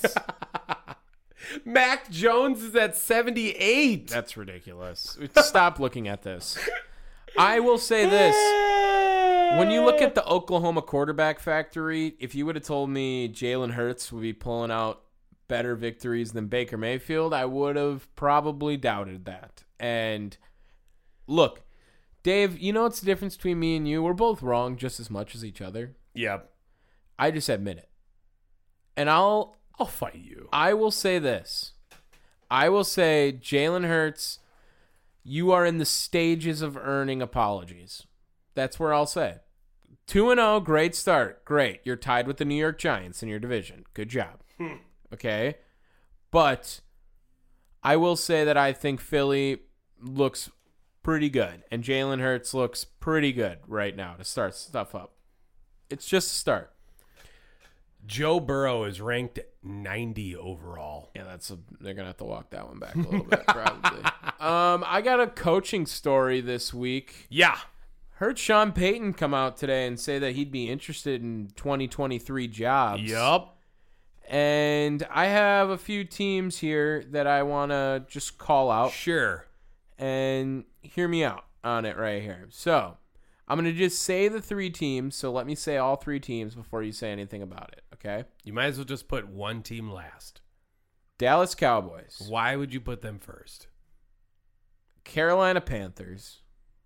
Mac Jones is at seventy-eight. That's ridiculous. Stop looking at this. I will say this. When you look at the Oklahoma quarterback factory, if you would have told me Jalen Hurts would be pulling out better victories than Baker Mayfield, I would have probably doubted that. And look, Dave, you know what's the difference between me and you? We're both wrong just as much as each other. Yep. I just admit it. And I'll I'll fight you. I will say this. I will say, Jalen Hurts, you are in the stages of earning apologies. That's where I'll say. two and oh, great start. Great. You're tied with the New York Giants in your division. Good job. Hmm. Okay? But I will say that I think Philly looks pretty good, and Jalen Hurts looks pretty good right now to start stuff up. It's just a start. Joe Burrow is ranked ninety overall. Yeah, that's a, they're gonna have to walk that one back a little bit, probably. Um, I got a coaching story this week. Yeah. Heard Sean Payton come out today and say that he'd be interested in twenty twenty-three jobs. Yup. And I have a few teams here that I want to just call out Sure. and hear me out on it right here. So I'm going to just say the three teams. So let me say all three teams before you say anything about it. Okay. You might as well just put one team last. Dallas Cowboys, Why would you put them first? Carolina Panthers,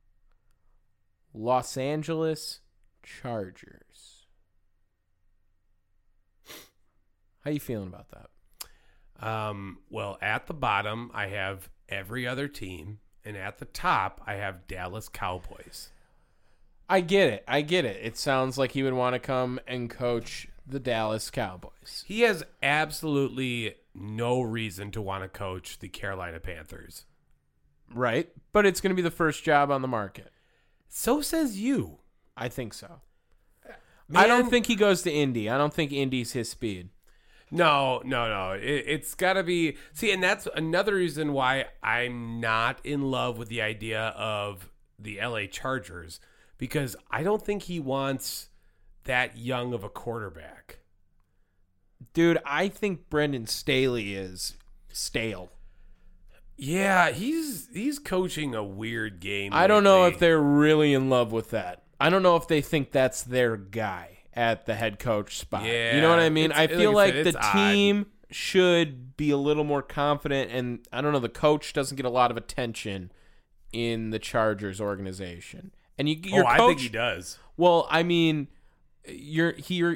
Los Angeles Chargers. How you feeling about that? Um, well, at the bottom, I have every other team. And at the top, I have Dallas Cowboys. I get it. I get it. It sounds like he would want to come and coach the Dallas Cowboys. He has absolutely no reason to want to coach the Carolina Panthers. Right? But it's going to be the first job on the market. So says you. I think so. Man, I don't think he goes to Indy. I don't think Indy's his speed. No, no, no. It, it's got to be. See, and that's another reason why I'm not in love with the idea of the L A Chargers, because I don't think he wants that young of a quarterback. Dude, I think Brendan Staley is stale. Yeah, he's he's coaching a weird game. I don't know lately. if they're really in love with that. I don't know if they think that's their guy at the head coach spot. Yeah, you know what I mean? it's- I feel like like, I said, the it's odd. team should be a little more confident, and I don't know, the coach doesn't get a lot of attention in the Chargers organization. And you, your Oh, coach, I think he does. Well, I mean, you're here.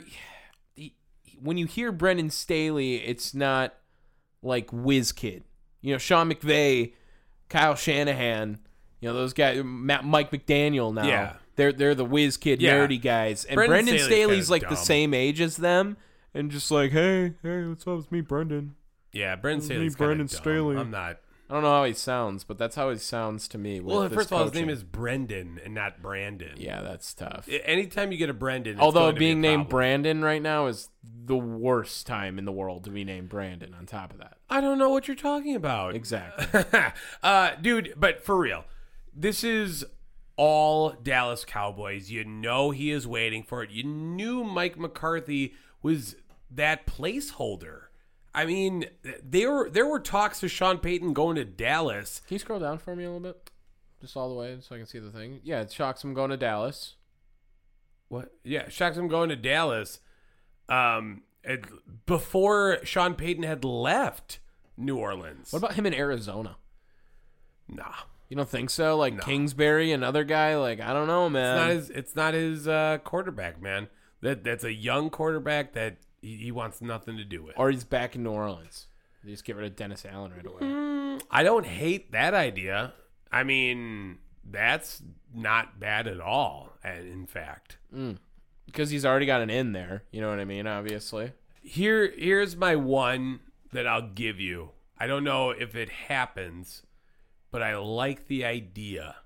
When you hear Brendan Staley, it's not like whiz kid. You know, Sean McVay, Kyle Shanahan, you know, those guys, Matt, Mike McDaniel now. Yeah. They're they're the whiz kid Yeah. nerdy guys. And Brendan Brendan Staley's Staley's, kinda like dumb. the same age as them and just like, hey, hey, what's up? It's me, Brendan. Yeah, Brendan It's me, Staley's Brendan dumb. Staley. I'm not. I don't know how he sounds, but that's how he sounds to me. With Well, this first of all, his name coaching. is Brendan and not Brandon. Yeah, that's tough. I- Anytime you get a Brendan, it's Although going to be a being named problem. Brandon right now is the worst time in the world to be named Brandon on top of that. I don't know what you're talking about. Exactly. uh, dude, but for real, this is all Dallas Cowboys. You know he is waiting for it. You knew Mike McCarthy was that placeholder. I mean, there were there were talks to Sean Payton going to Dallas. Can you scroll down for me a little bit? Just all the way so I can see the thing. Yeah, it shocks him going to Dallas. What? Yeah, shocks him going to Dallas. Um, it, before Sean Payton had left New Orleans. What about him in Arizona? Nah, You don't think so? Like No. Kingsbury, another guy? Like, I don't know, it's man. not his. It's not his uh, quarterback, man. That that's a young quarterback that he, he wants nothing to do with. Or he's back in New Orleans. They just get rid of Dennis Allen right away. Mm, I don't hate that idea. I mean, that's not bad at all. And in fact, Because he's already got an in there. You know what I mean, obviously. here here's my one that I'll give you. I don't know if it happens, but I like the idea.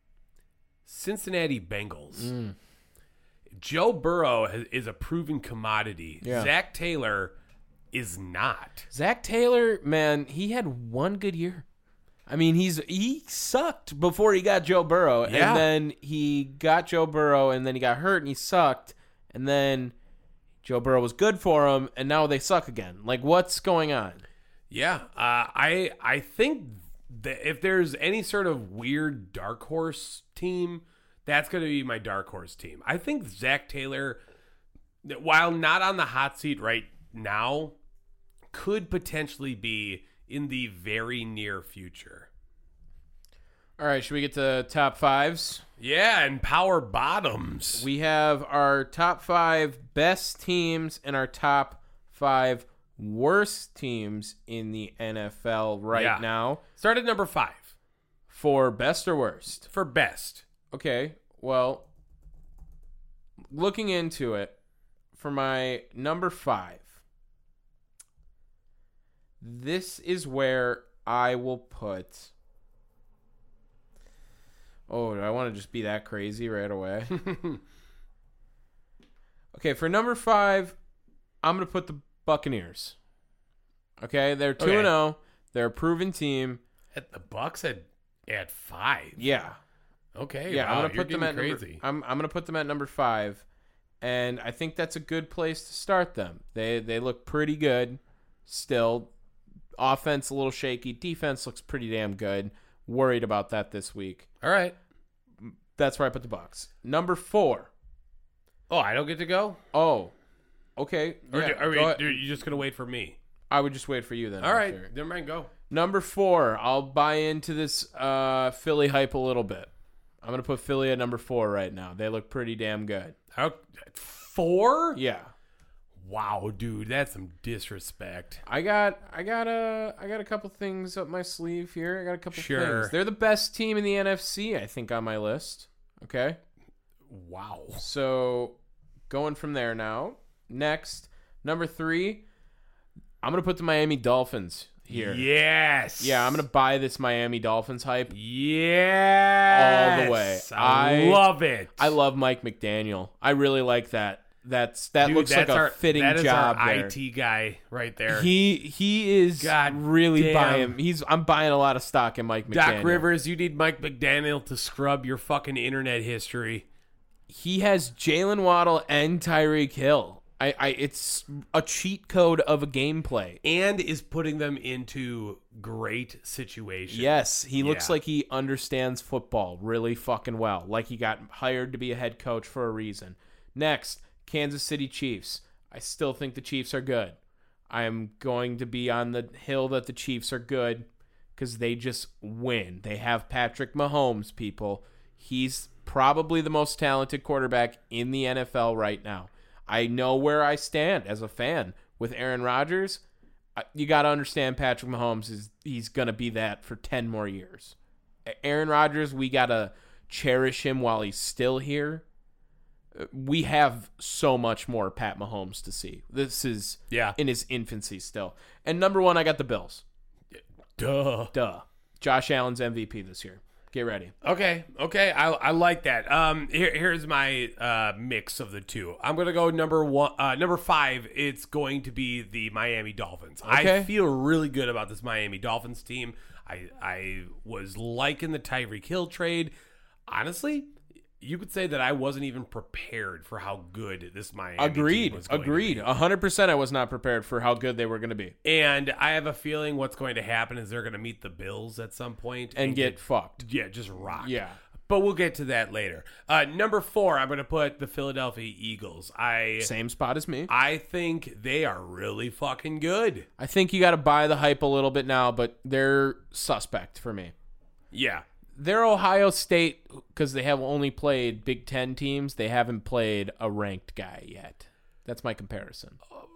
Cincinnati Bengals. Joe Burrow has, is a proven commodity. Yeah. Zach Taylor is not. Zach Taylor, man, he had one good year. I mean, he's he sucked before he got Joe Burrow. Yeah. And then he got Joe Burrow, and then he got hurt, and he sucked. And then Joe Burrow was good for him, and now they suck again. Like, what's going on? Yeah, uh, I I think that if there's any sort of weird dark horse team, that's going to be my dark horse team. I think Zach Taylor, while not on the hot seat right now, could potentially be in the very near future. All right, should we get to top fives? Yeah, and power bottoms. We have our top five best teams and our top five worst teams in the N F L right Yeah. now. Start at number five For best or worst? for best. Okay, well, looking into it, for my number five, this is where I will put. Oh, do I want to just be that crazy right away? Okay, for number five, I'm going to put the Buccaneers. Okay, they're two and oh. They're a proven team. At the Bucks at at five. Yeah. Okay. Yeah, wow, I'm gonna you're put them getting at crazy. number, I'm I'm gonna put them at number five, and I think that's a good place to start them. They they look pretty good still. Offense a little shaky. Defense looks pretty damn good. Worried about that this week. All right. That's where I put the Bucks. Number four. Oh, I don't get to go? Oh, okay. Or Yeah, do- are we, go ahead. are you just going to wait for me? I would just wait for you then. All right. Arthur. Never mind. Go. Number four. I'll buy into this uh, Philly hype a little bit. I'm gonna put Philly at number four right now. They look pretty damn good. How, four? Yeah. Wow, dude. That's some disrespect. I got I got a I got a couple things up my sleeve here. I got a couple Sure. things. They're the best team in the N F C, I think, on my list. Okay. Wow. So going from there now. Next, number three, I'm gonna put the Miami Dolphins here. Yes. Yeah, I'm gonna buy this Miami Dolphins hype. Yes. All the way. I, I- love it. I love Mike McDaniel. I really like that. That's that Dude, looks that's like a our, fitting that is job our there. I T guy right there. He he is God really damn. buying. He's I'm buying a lot of stock in Mike McDaniel. Doc Rivers, you need Mike McDaniel to scrub your fucking internet history. He has Jalen Waddle and Tyreek Hill. I, I it's a cheat code of a gameplay. And is putting them into great situations. Yes, he looks Yeah. like he understands football really fucking well. Like he got hired to be a head coach for a reason. Next, Kansas City Chiefs. I still think the Chiefs are good. I am going to be on the hill that the Chiefs are good because they just win. They have Patrick Mahomes, people. He's probably the most talented quarterback in the N F L right now. I know where I stand as a fan with Aaron Rodgers. You got to understand Patrick Mahomes is he's going to be that for ten more years. Aaron Rodgers, we got to cherish him while he's still here. We have so much more Pat Mahomes to see. This is Yeah. in his infancy still. And number one, I got the Bills. Duh. Duh. Josh Allen's M V P this year. Get ready. Okay, okay, I I like that. Um, here here's my uh mix of the two. I'm gonna go number one, uh, number five. It's going to be the Miami Dolphins. Okay. I feel really good about this Miami Dolphins team. I I was liking the Tyreek Hill trade. Honestly, you could say that I wasn't even prepared for how good this Miami team Agreed. was going to Agreed. be. one hundred percent I was not prepared for how good they were going to be. And I have a feeling what's going to happen is they're going to meet the Bills at some point And get fucked. yeah, just rock. Yeah. But we'll get to that later. Uh, number four, I'm going to put the Philadelphia Eagles. I Same spot as me. I think they are really fucking good. I think you got to buy the hype a little bit now, but they're suspect for me. Yeah. They're Ohio State because they have only played Big Ten teams. They haven't played a ranked guy yet. That's my comparison.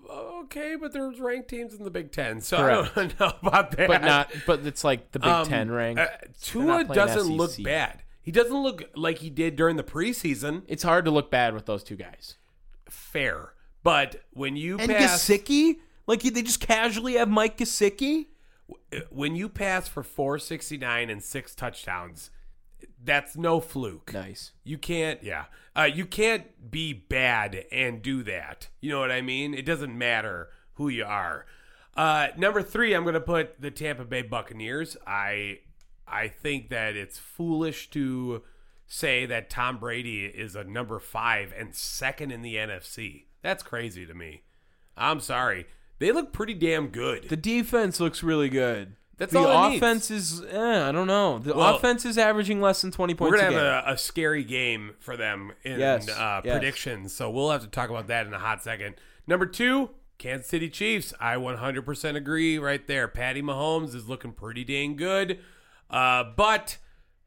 Okay, but there's ranked teams in the Big Ten, so Correct. I don't know about that. But not. But it's like the Big Um, Ten ranked. uh, They're Tua not playing doesn't S E look C. bad. He doesn't look like he did during the preseason. It's hard to look bad with those two guys. Fair. But when you And pass... Gesicki? Like they just casually have Mike Gesicki? When you pass for four sixty-nine and six touchdowns, that's no fluke. Nice. You can't, yeah. Uh, you can't be bad and do that. You know what I mean? It doesn't matter who you are. Uh, number three, I'm going to put the Tampa Bay Buccaneers. I I think that it's foolish to say that Tom Brady is a number five and second in the N F C. That's crazy to me. I'm sorry. They look pretty damn good. The defense looks really good. That's the all it offense is, eh, I don't know. The Well, offense is averaging less than twenty We're points going to a game. have a, a scary game for them in Yes, uh, yes. predictions, so we'll have to talk about that in a hot second. Number two, Kansas City Chiefs. I one hundred percent agree right there. Patty Mahomes is looking pretty dang good, uh, but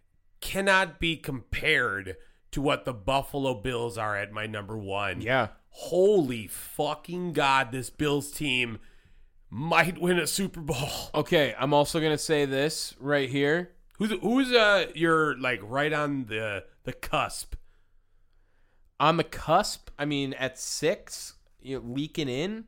cannot be compared to what the Buffalo Bills are at my number one. Yeah. Holy fucking God, this Bills team might win a Super Bowl. Okay, I'm also going to say this right here. Who's who's uh you're like right on the the cusp? On the cusp, I mean, at six, you know, leaking in.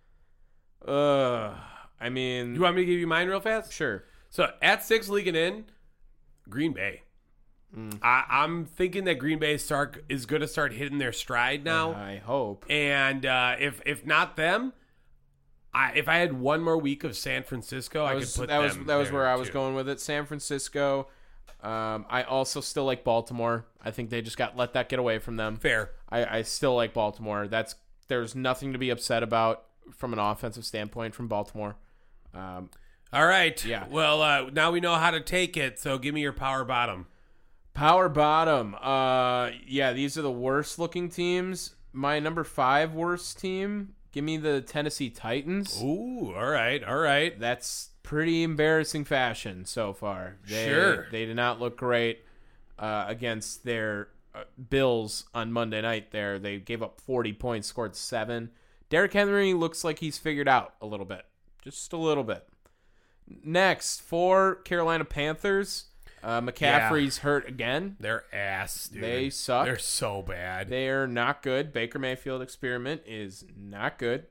Uh, I mean, You want me to give you mine real fast? sure. So at six leaking in, Green Bay. Mm. I, I'm thinking that Green Bay start is going to start hitting their stride now, I hope. and uh, if if not them, I if I had one more week of San Francisco, I That was, could put that was them that was there, where I was too. going with it. San Francisco. Um, I also still like Baltimore. I think they just got let that get away from them. Fair. I, I still like Baltimore. That's there's nothing to be upset about from an offensive standpoint from Baltimore. Um, All right. Yeah. Well, uh, now we know how to take it. So give me your power bottom. Power bottom. Uh, yeah, these are the worst looking teams. My number five worst team. Give me the Tennessee Titans. Ooh. All right. All right. That's pretty embarrassing fashion so far. They, Sure. They did not look great uh, against their uh, Bills on Monday night there. They gave up forty points, scored seven. Derrick Henry looks like he's figured out a little bit. Just a little bit. Next, for Carolina Panthers, uh, McCaffrey's hurt again. They're ass, dude. They suck. They're so bad. They're not good. Baker Mayfield experiment is not good.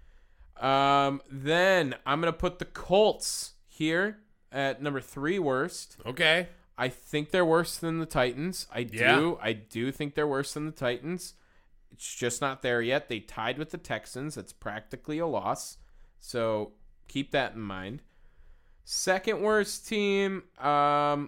Um, then I'm going to put the Colts here at number three worst. Okay. I think they're worse than the Titans. I do. Yeah. I do think they're worse than the Titans. It's just not there yet. They tied with the Texans. That's practically a loss. So keep that in mind. Second worst team, um,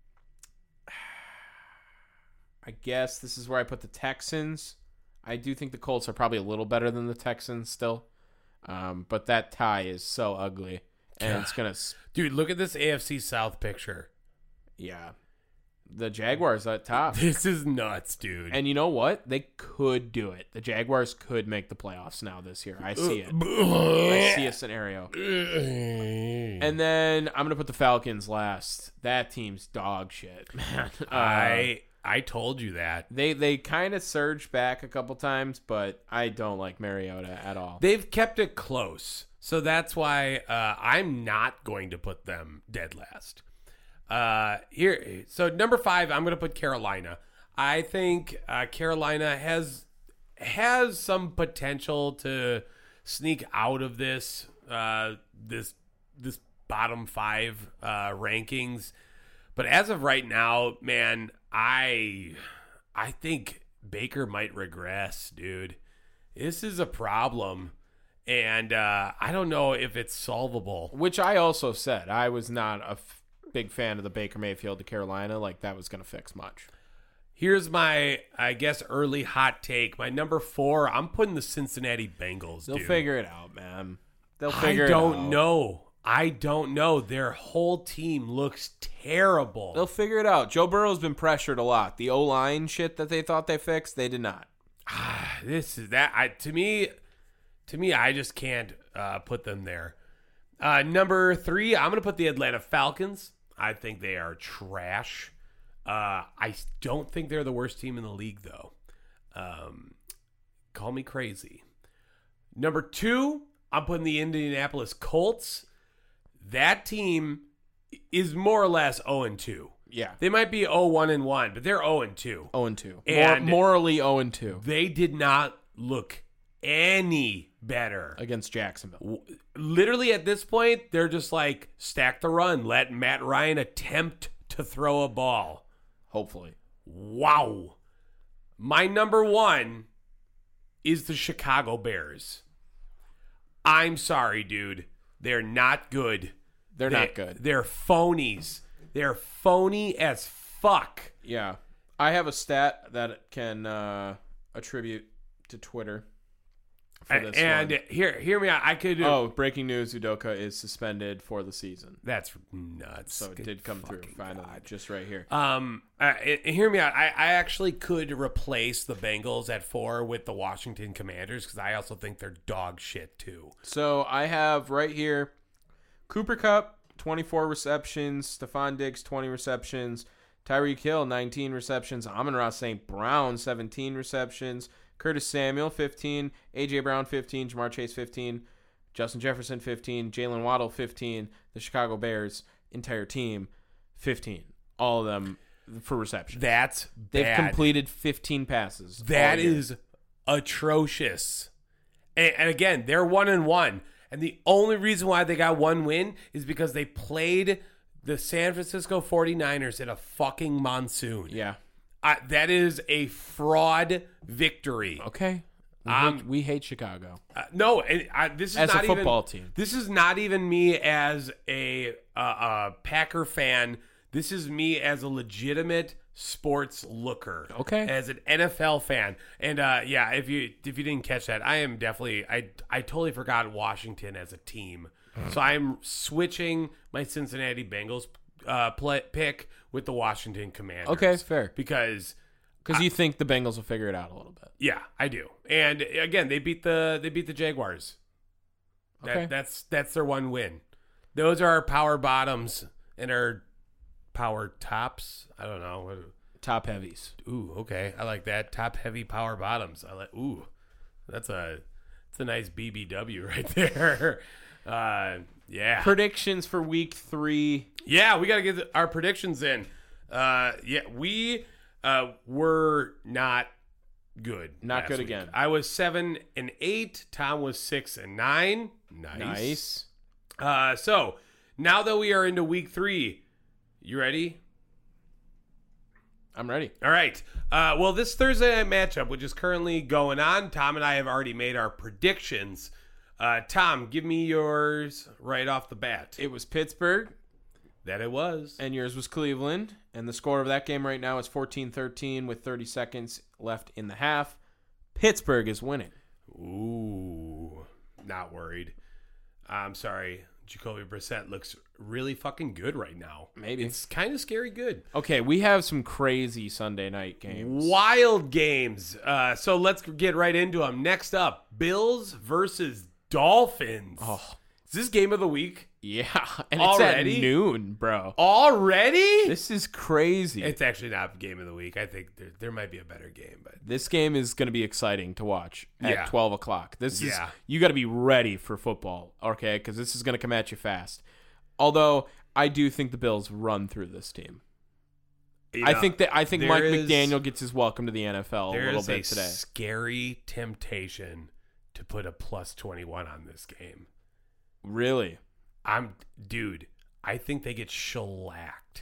I guess this is where I put the Texans. I do think the Colts are probably a little better than the Texans still. Um, but that tie is so ugly. And it's going to... Dude, look at this A F C South picture. Yeah. The Jaguars at top. This is nuts, dude. And you know what? They could do it. The Jaguars could make the playoffs now this year. I see it. I see a scenario. And then I'm going to put the Falcons last. That team's dog shit, man. Uh, I I told you that. They they kind of surged back a couple times, but I don't like Mariota at all. They've kept it close. So that's why uh, I'm not going to put them dead last. Uh, here, so number five, I'm going to put Carolina. I think uh, Carolina has has some potential to sneak out of this uh, this this bottom five uh, rankings, but as of right now, man, I I think Baker might regress, dude. This is a problem. And uh, I don't know if it's solvable. Which I also said. I was not a f- big fan of the Baker Mayfield to Carolina. Like, that was going to fix much. Here's my, I guess, early hot take. My number four, I'm putting the Cincinnati Bengals, They'll dude. figure it out, man. They'll figure I it out. don't know. I don't know. Their whole team looks terrible. They'll figure it out. Joe Burrow's been pressured a lot. The O-line shit that they thought they fixed, they did not. Ah, this is that. I to me... To me, I just can't uh, put them there. Uh, number three, I'm going to put the Atlanta Falcons. I think they are trash. Uh, I don't think they're the worst team in the league, though. Um, call me crazy. Number two, I'm putting the Indianapolis Colts. That team is more or less oh and two. Yeah. They might be oh one and one, but they're oh and two. oh and two. And Mor- morally oh and two. They did not look any better Against Jacksonville. Literally at this point, they're just like, stack the run. Let Matt Ryan attempt to throw a ball. Hopefully. Wow. My number one is the Chicago Bears. I'm sorry, dude. They're not good. They're They- not good. They're phonies. They're phony as fuck. Yeah. I have a stat that can uh, attribute to Twitter. For this And one. here, hear me out. I could. Oh, breaking news: Udoka is suspended for the season. That's nuts. So it Good did come through fucking finally, God. just right here. Um, uh, and- and hear me out. I, I actually could replace the Bengals at four with the Washington Commanders because I also think they're dog shit too. So I have right here Cooper Kupp, twenty-four receptions, Stephon Diggs, twenty receptions, Tyreek Hill, nineteen receptions, Amon-Ra Saint Brown, seventeen receptions, Curtis Samuel, fifteen, A J Brown, fifteen, Jamar Chase, fifteen, Justin Jefferson, fifteen, Jalen Waddle, fifteen, the Chicago Bears entire team, fifteen. All of them for reception. That's They've bad. completed fifteen passes. That all year. is atrocious. And, and again, they're one and one. And the only reason why they got one win is because they played the San Francisco forty-niners in a fucking monsoon. Yeah. Uh, that is a fraud victory. Okay. We, Um, hate, we hate Chicago. Uh, no, and I, this is As a not even- football team. This is not even me as a uh, uh, Packer fan. This is me as a legitimate sports looker. Okay. As an N F L fan, and uh, yeah, if you if you didn't catch that, I am definitely I I totally forgot Washington as a team. So I'm switching my Cincinnati Bengals uh, play, pick with the Washington Commanders. Okay, fair. Because. Because you think the Bengals will figure it out a little bit. Yeah, I do. And again, they beat the they beat the Jaguars. That, Okay. That's that's their one win. Those are our power bottoms and our power tops. I don't know. Top heavies. Ooh, okay. I like that. Top heavy power bottoms. I like ooh. That's a that's a nice B B W right there. Uh yeah. Predictions for week three. Yeah, we got to get our predictions in. Uh yeah, we uh were not good. Not last good week. again. I was seven and eight. Tom was six and nine. Nice. Nice. Uh, so now that we are into week three, you ready? I'm ready. All right. Uh, well, this Thursday night matchup, which is currently going on, Tom and I have already made our predictions. Uh, Tom, give me yours right off the bat. It was Pittsburgh, That it was. and yours was Cleveland. And the score of that game right now is fourteen thirteen with thirty seconds left in the half. Pittsburgh is winning. Ooh, not worried. I'm sorry. Jacoby Brissett looks really fucking good right now. Maybe. It's kind of scary good. Okay, we have some crazy Sunday night games. Wild games. Uh, so let's get right into them. Next up, Bills versus Dolphins. Oh. Is this game of the week? Yeah, and Already? it's at noon, bro. Already? This is crazy. It's actually not game of the week. I think there, there might be a better game, but This game is going to be exciting to watch at Yeah. twelve o'clock. This is Yeah. you got to be ready for football, okay? Because this is going to come at you fast. Although I do think the Bills run through this team. you I know, think that I think there Mike is- McDaniel gets his welcome to the N F L a there little is bit a today. scary temptation to put a plus twenty-one on this game. Really, I'm, dude, I think they get shellacked.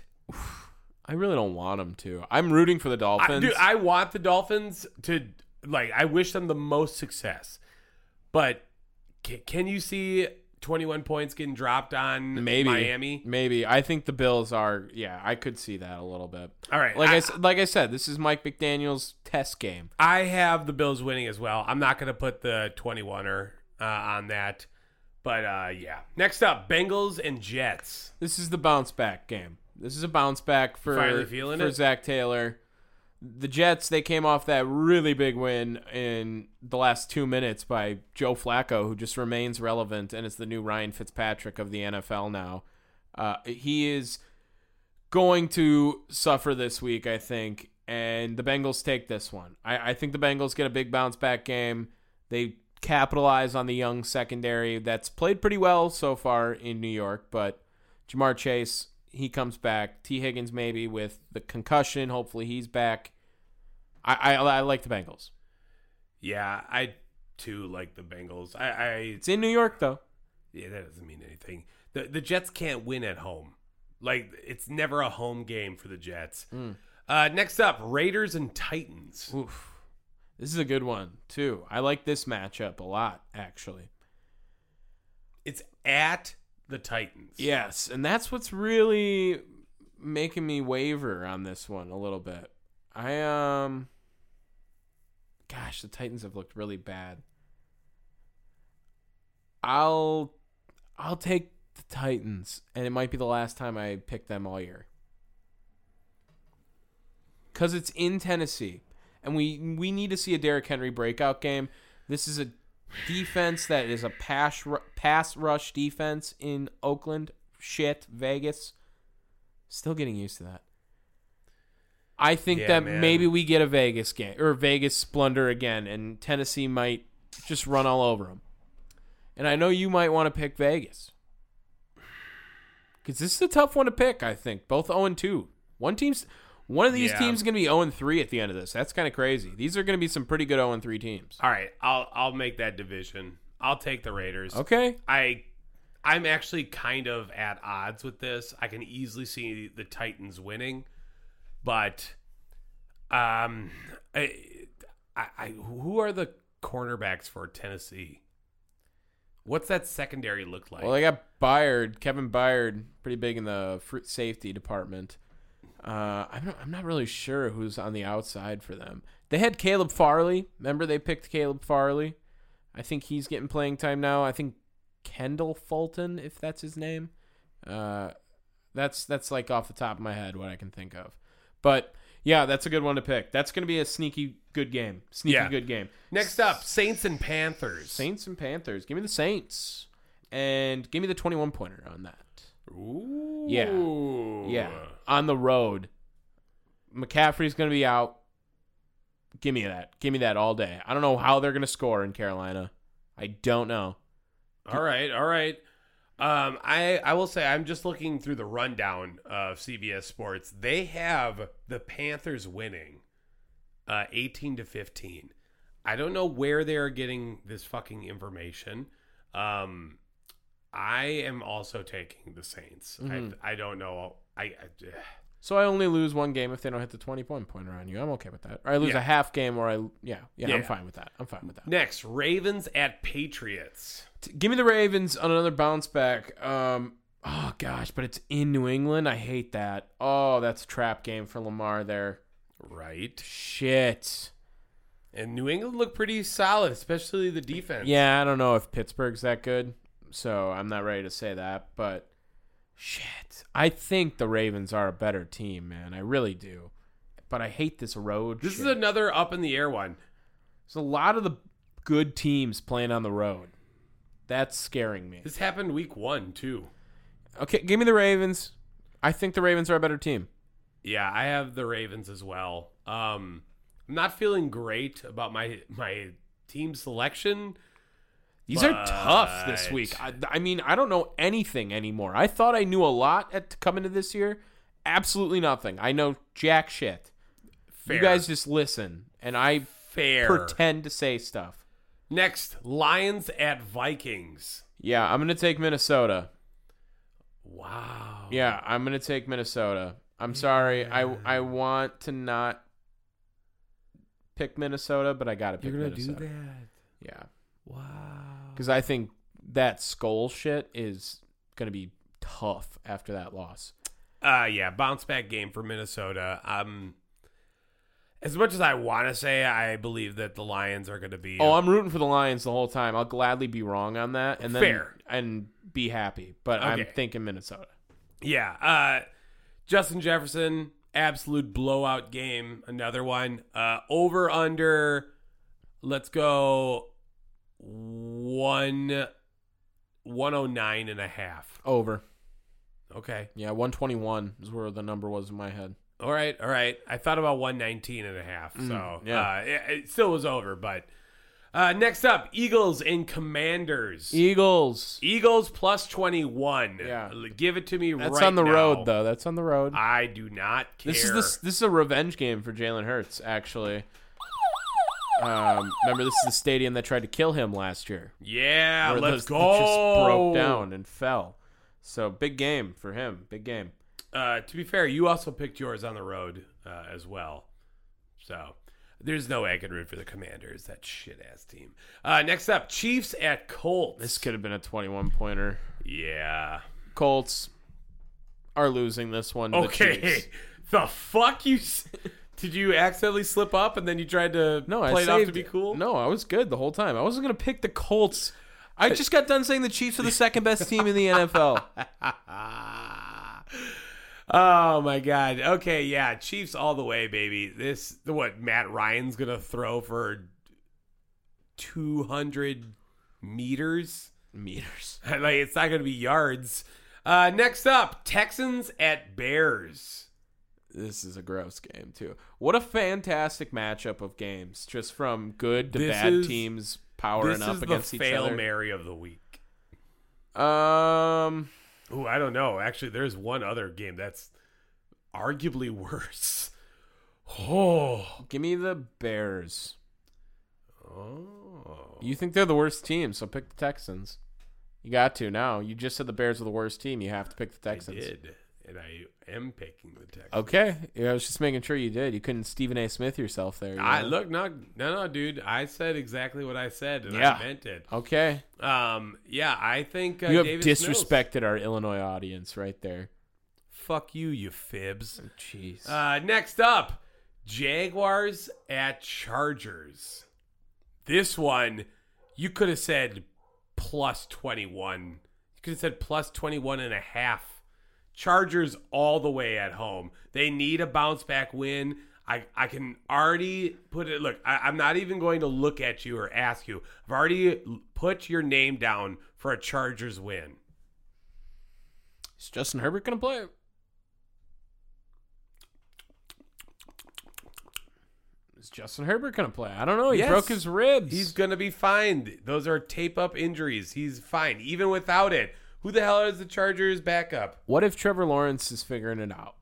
I really don't want him to. I'm rooting for the I, Dolphins. dude, I want the Dolphins to, like, I wish them the most success. But can, can you see twenty-one points getting dropped on maybe Miami? Maybe. I think the Bills are. Yeah, I could see that a little bit. All right. Like I, I, s- like I said, this is Mike McDaniel's test game. I have the Bills winning as well. I'm not going to put the twenty-one-er uh, on that. But, uh, yeah. Next up, Bengals and Jets. This is the bounce back game. This is a bounce back for, Finally feeling for it? Zach Taylor. The Jets, they came off that really big win in the last two minutes by Joe Flacco, who just remains relevant and is the new Ryan Fitzpatrick of the N F L now. Uh, he is going to suffer this week, I think, and the Bengals take this one. I, I think the Bengals get a big bounce back game. They capitalize on the young secondary that's played pretty well so far in New York, but Jamar Chase, he comes back. T. Higgins maybe with the concussion. Hopefully he's back. I I, I like the Bengals. Yeah, I, too, like the Bengals. I, I It's in New York, though. Yeah, that doesn't mean anything. The the Jets can't win at home. Like, it's never a home game for the Jets. Mm. Uh, next up, Raiders and Titans. Oof. This is a good one, too. I like this matchup a lot, actually. It's at the Titans. Yes, and that's what's really making me waver on this one a little bit. I, um... Gosh, the Titans have looked really bad. I'll... I'll take the Titans, and it might be the last time I pick them all year. Because it's in Tennessee, and we we need to see a Derrick Henry breakout game. This is a defense that is a pass, ru- pass rush defense in Oakland. Shit, Vegas. Still getting used to that. I think Yeah, that man. maybe we get a Vegas game, or Vegas splendor again, and Tennessee might just run all over them. And I know you might want to pick Vegas. Because this is a tough one to pick, I think. Both oh and two. One team's... One of these Yeah. teams is going to be oh and three at the end of this. That's kind of crazy. These are going to be some pretty good oh and three teams. All right, I'll I'll make that division. I'll take the Raiders. Okay. I I'm actually kind of at odds with this. I can easily see the Titans winning, but um, I, I, I who are the cornerbacks for Tennessee? What's that secondary look like? Well, they got Byard, Kevin Byard, pretty big in the fruit safety department. Uh, I'm not, I'm not really sure who's on the outside for them. They had Caleb Farley. Remember they picked Caleb Farley? I think he's getting playing time now. I think Kendall Fulton, if that's his name. Uh, that's that's like off the top of my head what I can think of. But yeah, that's a good one to pick. That's going to be a sneaky good game. Sneaky Yeah. good game. Next up, Saints and Panthers. Saints and Panthers. Give me the Saints. And give me the twenty-one pointer on that. Ooh. Yeah. Yeah. On the road. McCaffrey's going to be out. Give me that. Give me that all day. I don't know how they're going to score in Carolina. I don't know. All right, all right. Um, I I will say I'm just looking through the rundown of C B S Sports. They have the Panthers winning, uh, eighteen to fifteen. I don't know where they are getting this fucking information. Um, I am also taking the Saints. Mhm. I I don't know. I, I So I only lose one game if they don't hit the twenty-one pointer on you. I'm okay with that. Or I lose Yeah. a half game, or I yeah, yeah, Yeah. I'm fine with that. I'm fine with that. Next, Ravens at Patriots. T- Give me the Ravens on another bounce back. Um, oh gosh, but it's in New England. I hate that. Oh, that's a trap game for Lamar there. Right. Shit. And New England looked pretty solid, especially the defense. Yeah, I don't know if Pittsburgh's that good, so I'm not ready to say that. But shit, I think the Ravens are a better team, man. I really do. But I hate this road. This shit. is another up in the air one. There's a lot of the good teams playing on the road. That's scaring me. This happened week one, too. Okay, give me the Ravens. I think the Ravens are a better team. Yeah, I have the Ravens as well. Um, I'm not feeling great about my my team selection. These are tough this But- week. I, I mean, I don't know anything anymore. I thought I knew a lot at coming to this year. Absolutely nothing. I know jack shit. Fair. You guys just listen, and I Fair. pretend to say stuff. Next, Lions at Vikings. Yeah, I'm going to take Minnesota. Wow. Yeah, I'm going to take Minnesota. I'm sorry. I I want to not pick Minnesota, but I got to pick You're gonna Minnesota. do that? Yeah. Wow. Because I think that skull shit is going to be tough after that loss. Uh, yeah, bounce back game for Minnesota. Um, as much as I want to say, I believe that the Lions are going to be. Oh, I'm rooting for the Lions the whole time. I'll gladly be wrong on that, and then Fair. and be happy. But I'm Okay. thinking Minnesota. Yeah. Uh, Justin Jefferson, absolute blowout game. Another one. Uh, over under. Let's go. One. One oh nine and a half. Over. Okay. Yeah, one twenty-one is where the number was in my head. All right. All right. I thought about one nineteen and a half. So yeah. uh, it, it still was over. But uh, next up, Eagles and Commanders. Eagles. Eagles plus twenty-one. Yeah. Give it to me right now. That's on the road, though. That's on the road. I do not care. This is this. This is a revenge game for Jalen Hurts, actually. Um, remember, this is the stadium that tried to kill him last year. Yeah, where let's the- go. It just broke down and fell. So big game for him. Big game. Uh, to be fair, you also picked yours on the road uh, as well. So there's no way I could root for the Commanders, that shit-ass team. Uh, next up, Chiefs at Colts. This could have been a twenty-one pointer. Yeah. Colts are losing this one. To the Okay. Chiefs. The fuck you... s- Did you accidentally slip up and then you tried to No, play I it off to saved- be cool? No, I was good the whole time. I wasn't gonna pick the Colts. I just got done saying the Chiefs are the second best team in the N F L. Oh my god. Okay, yeah, Chiefs all the way, baby. This the what Matt Ryan's gonna throw for two hundred meters. Meters. Like it's not gonna be yards. Uh, next up, Texans at Bears. This is a gross game too. What a fantastic matchup of games, just from good to This bad is- teams powering This up is against the each fail other. Mary of the week. Um, Ooh, I don't know. Actually, there's one other game that's arguably worse. Oh. give me the Bears. Oh. You think they're the worst team, so pick the Texans. You got to now. You just said the Bears are the worst team. You have to pick the I Texans. did, and I am picking the Texans. Okay. Yeah, I was just making sure you did. You couldn't Stephen A. Smith yourself there. you I know? look, no, no, no, dude. I said exactly what I said, and Yeah. I meant it. Okay. Um, yeah, I think uh, You have Davis disrespected our Illinois audience right there. Mills- Fuck you, you fibs. Jeez. Uh, next up, Jaguars at Chargers. This one, you could have said plus twenty-one. You could have said plus twenty-one and a half. Chargers all the way at home. They need a bounce back win. I, I can already put it. Look, I, I'm not even going to look at you or ask you. I've already put your name down for a Chargers win. Is Justin Herbert going to play? Is Justin Herbert going to play? I don't know. He Yes. broke his ribs. He's going to be fine. Those are tape up injuries. He's fine, even without it. Who the hell is the Chargers backup? What if Trevor Lawrence is figuring it out?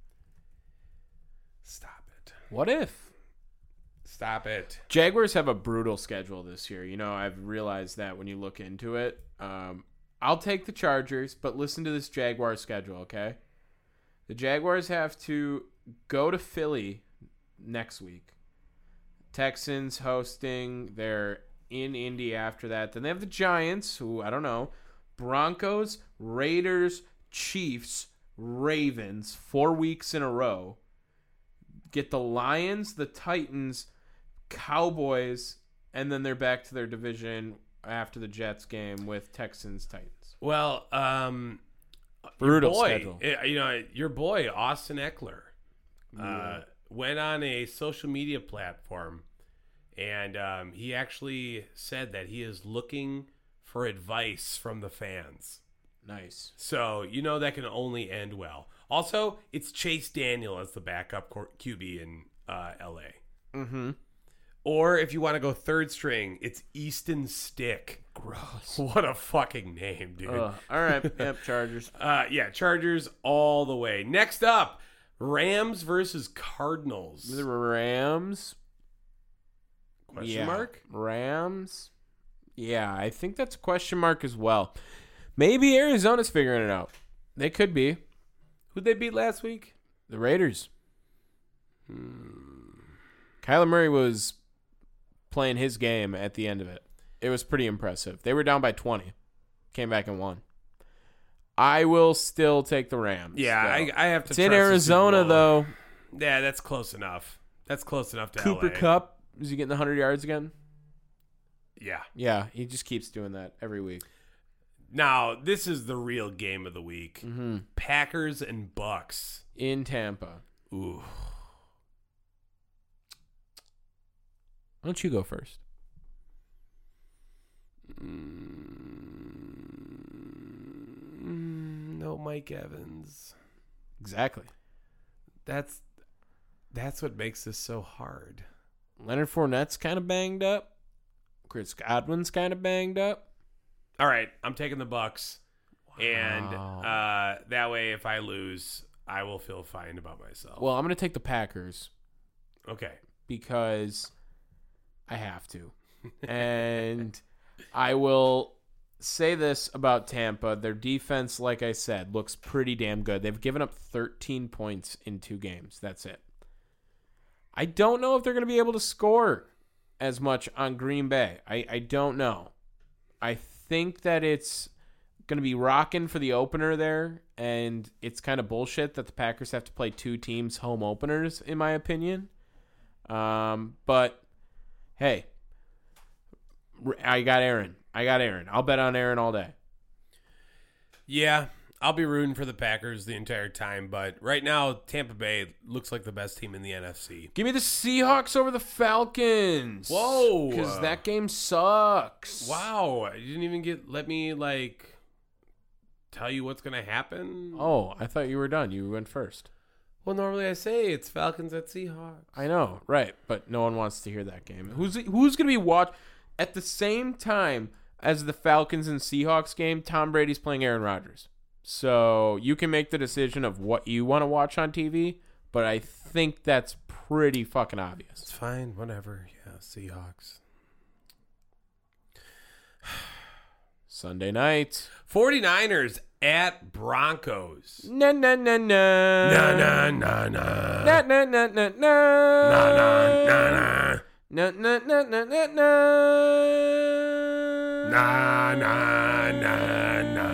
Stop it. What if? Stop it. Jaguars have a brutal schedule this year. You know, I've realized that when you look into it. Um, I'll take the Chargers, but listen to this Jaguar schedule, okay? The Jaguars have to go to Philly next week. Texans hosting. They're in Indy after that. Then they have the Giants, who, I don't know. Broncos, Raiders, Chiefs, Ravens, four weeks in a row. Get the Lions, the Titans, Cowboys, and then they're back to their division after the Jets game with Texans, Titans. Well, um, Brutal your boy, schedule. eh, you know, your boy Austin Eckler uh, went on a social media platform, and um, he actually said that he is looking for advice from the fans. Nice. So you know that can only end well. Also, it's Chase Daniel as the backup cor- Q B in uh, L A. Mm-hmm. Or if you want to go third string, it's Easton Stick. Gross. What a fucking name, dude. Ugh. All right. Yep, Chargers. Uh, yeah, Chargers all the way. Next up, Rams versus Cardinals. The Rams. Question Yeah. mark? Rams. Yeah, I think that's a question mark as well. Maybe Arizona's figuring it out. They could be. Who'd they beat last week? The Raiders. Hmm. Kyler Murray was playing his game at the end of it. It was pretty impressive. They were down by twenty. Came back and won. I will still take the Rams. Yeah, though. I, I have to It's in trust the Arizona, Super Bowl. though. Yeah, that's close enough. That's close enough to Cooper L A. Kupp. Is he getting the one hundred yards again? Yeah. Yeah, he just keeps doing that every week. Now, this is the real game of the week. Mm-hmm. Packers and Bucks. In Tampa. Ooh. Why don't you go first? Mm, no Mike Evans. Exactly. That's that's what makes this so hard. Leonard Fournette's kind of banged up. Chris Godwin's kind of banged up. All right, I'm taking the Bucks. And Wow. uh, that way, if I lose, I will feel fine about myself. Well, I'm going to take the Packers okay. because I have to. And I will say this about Tampa. Their defense, like I said, looks pretty damn good. They've given up thirteen points in two games. That's it. I don't know if they're going to be able to score as much on Green Bay. I, I don't know. I think that it's going to be rocking for the opener there, and it's kind of bullshit that the Packers have to play two teams home openers, in my opinion. Um, but, hey, I got Aaron. I got Aaron. I'll bet on Aaron all day. Yeah, I'll be rooting for the Packers the entire time, but right now, Tampa Bay looks like the best team in the N F C. Give me the Seahawks over the Falcons. Whoa. Because that game sucks. Wow, you didn't even get let me like tell you what's gonna happen. Oh, I thought you were done. You went first. Well, normally I say it's Falcons at Seahawks. I know, right? But no one wants to hear that game. Who's who's gonna be watch at the same time as the Falcons and Seahawks game? Tom Brady's playing Aaron Rodgers, so you can make the decision of what you want to watch on T V. But I think that's pretty fucking obvious. It's fine, whatever. Yeah, Seahawks. Sunday night. 49ers at Broncos. Na na na na. Na na na na. Na na na na na. Na na na na. Na na na na na na. Na na na na.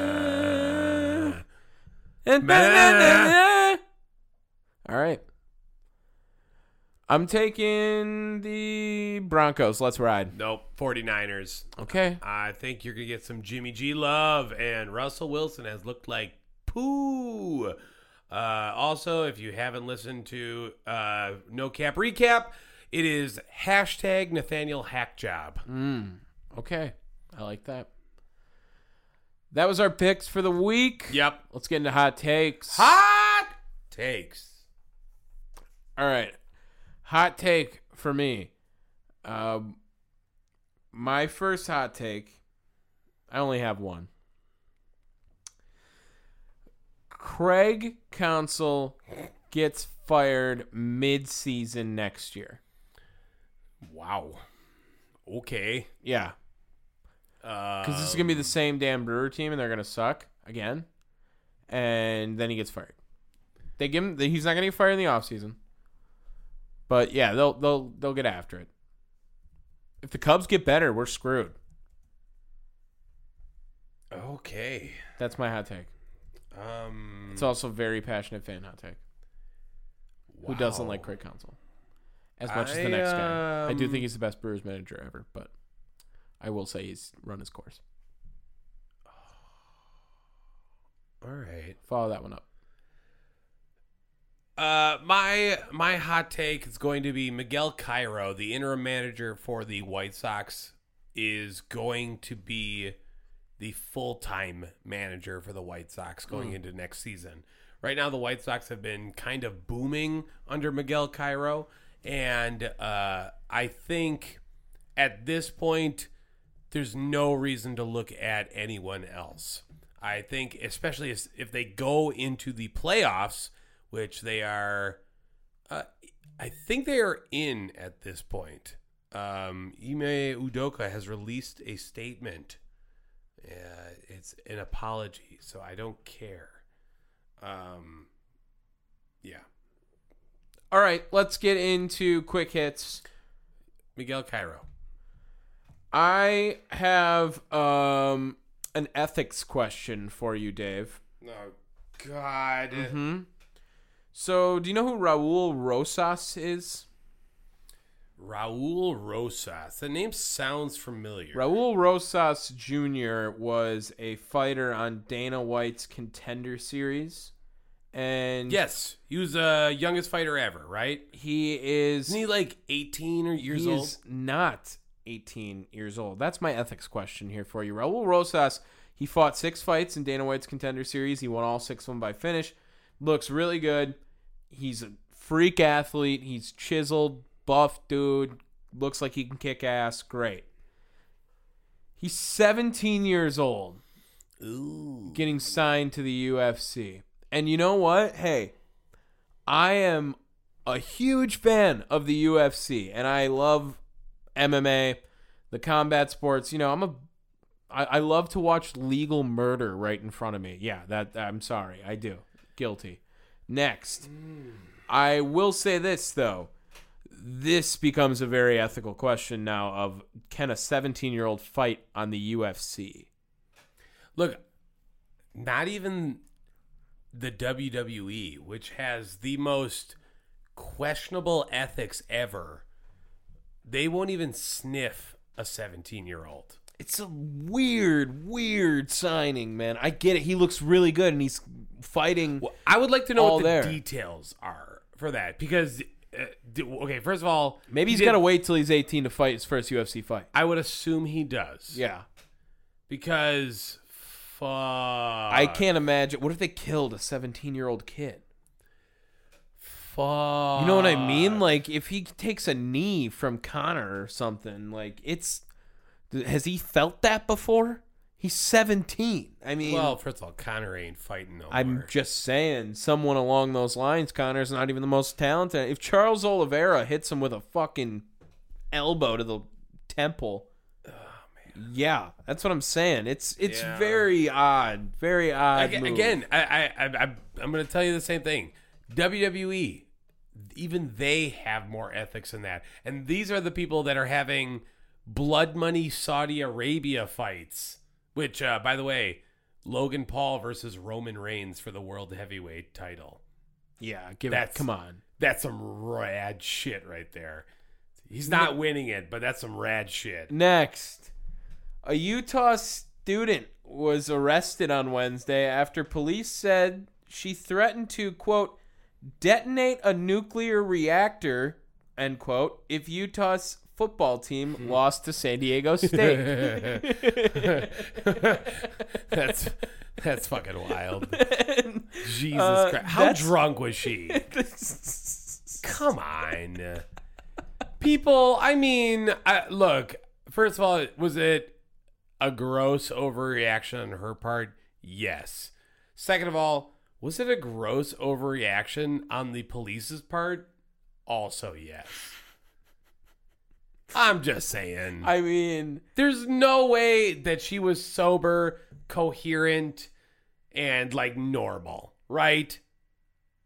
And na na na na. All right. I'm taking the Broncos. Let's ride. Nope, 49ers. Okay. I think you're going to get some Jimmy G love, and Russell Wilson has looked like poo. Uh, also, if you haven't listened to uh, No Cap Recap, it is hashtag Nathaniel Hackjob. Mm, okay. I like that. That was our picks for the week. Yep. Let's get into hot takes. Hot takes. All right. Hot take for me. Um, my first hot take, I only have one. Craig Counsell gets fired mid-season next year. Wow. Okay. Yeah. Because this is going to be the same damn Brewer team, and they're going to suck again. And then he gets fired. They give him. He's not going to get fired in the offseason. But yeah, they'll they'll they'll get after it. If the Cubs get better, we're screwed. Okay. That's my hot take. Um, It's also a very passionate fan hot take. wow. Who doesn't like Craig Counsell as much as the I, next guy? I do um, think he's the best Brewers manager ever, but I will say he's run his course. All right. Follow that one up. Uh, my my hot take is going to be Miguel Cairo, the interim manager for the White Sox, is going to be the full-time manager for the White Sox going Mm. into next season. Right now, the White Sox have been kind of booming under Miguel Cairo, and uh, I think at this point, there's no reason to look at anyone else. I think, especially if if they go into the playoffs, which they are, uh, I think they are in at this point. Um, Ime Udoka has released a statement. Uh, it's an apology, so I don't care. Um, yeah. All right, let's get into quick hits. Miguel Cairo. I have um, an ethics question for you, Dave. Oh, God. Hmm. So, do you know who Raul Rosas is? Raul Rosas. The name sounds familiar. Raul Rosas Junior was a fighter on Dana White's Contender Series. And Yes, he was the youngest fighter ever, right? he is Isn't he like eighteen or years he old? is not eighteen years old. That's my ethics question here for you. Raul Rosas, he fought six fights in Dana White's Contender Series. He won all six of them by finish. Looks really good. He's a freak athlete. He's chiseled, buff dude. Looks like he can kick ass. Great. He's seventeen years old. Ooh. Getting signed to the U F C. And you know what? Hey, I am a huge fan of the U F C, and I love M M A, the combat sports. You know, I'm a I, I love to watch legal murder right in front of me. Yeah, that I'm sorry, I do. Guilty. Next, I will say this though. This becomes a very ethical question now of can a seventeen-year-old fight on the U F C? Look, not even the W W E, which has the most questionable ethics ever, they won't even sniff a seventeen-year-old. It's a weird, weird signing, man. I get it. He looks really good, and he's fighting. Well, I would like to know all what the there. details are for that because, uh, d- okay, first of all, Maybe he's he got to did- wait till he's eighteen to fight his first U F C fight. I would assume he does. Yeah. Because, fuck. I can't imagine. What if they killed a seventeen-year-old kid? Fuck. You know what I mean? Like, if he takes a knee from Connor or something, like, it's... Has he felt that before? He's seventeen. I mean... Well, first of all, Connor ain't fighting no I'm more. just saying, someone along those lines, Connor's not even the most talented. If Charles Oliveira hits him with a fucking elbow to the temple... Yeah, that's what I'm saying. It's it's Yeah. very odd, very odd. Aga- move. Again, I, I, I, I'm- I'm going to tell you the same thing. W W E, even they have more ethics than that. And these are the people that are having blood money Saudi Arabia fights, which, uh, by the way, Logan Paul versus Roman Reigns for the World Heavyweight title. yeah, give That's, it. Come on, That's some rad shit right there. He's not winning it, but that's some rad shit. next. A Utah student was arrested on Wednesday after police said she threatened to, quote, detonate a nuclear reactor, end quote, if Utah's football team lost to San Diego State. That's that's fucking wild. Jesus Uh, Christ. How that's- drunk was she? Come on. People, I mean, I, look, first of all, was it a gross overreaction on her part? Yes. Second of all, was it a gross overreaction on the police's part? Also, yes. I'm just saying. I mean, There's no way that she was sober, coherent, and like normal, right?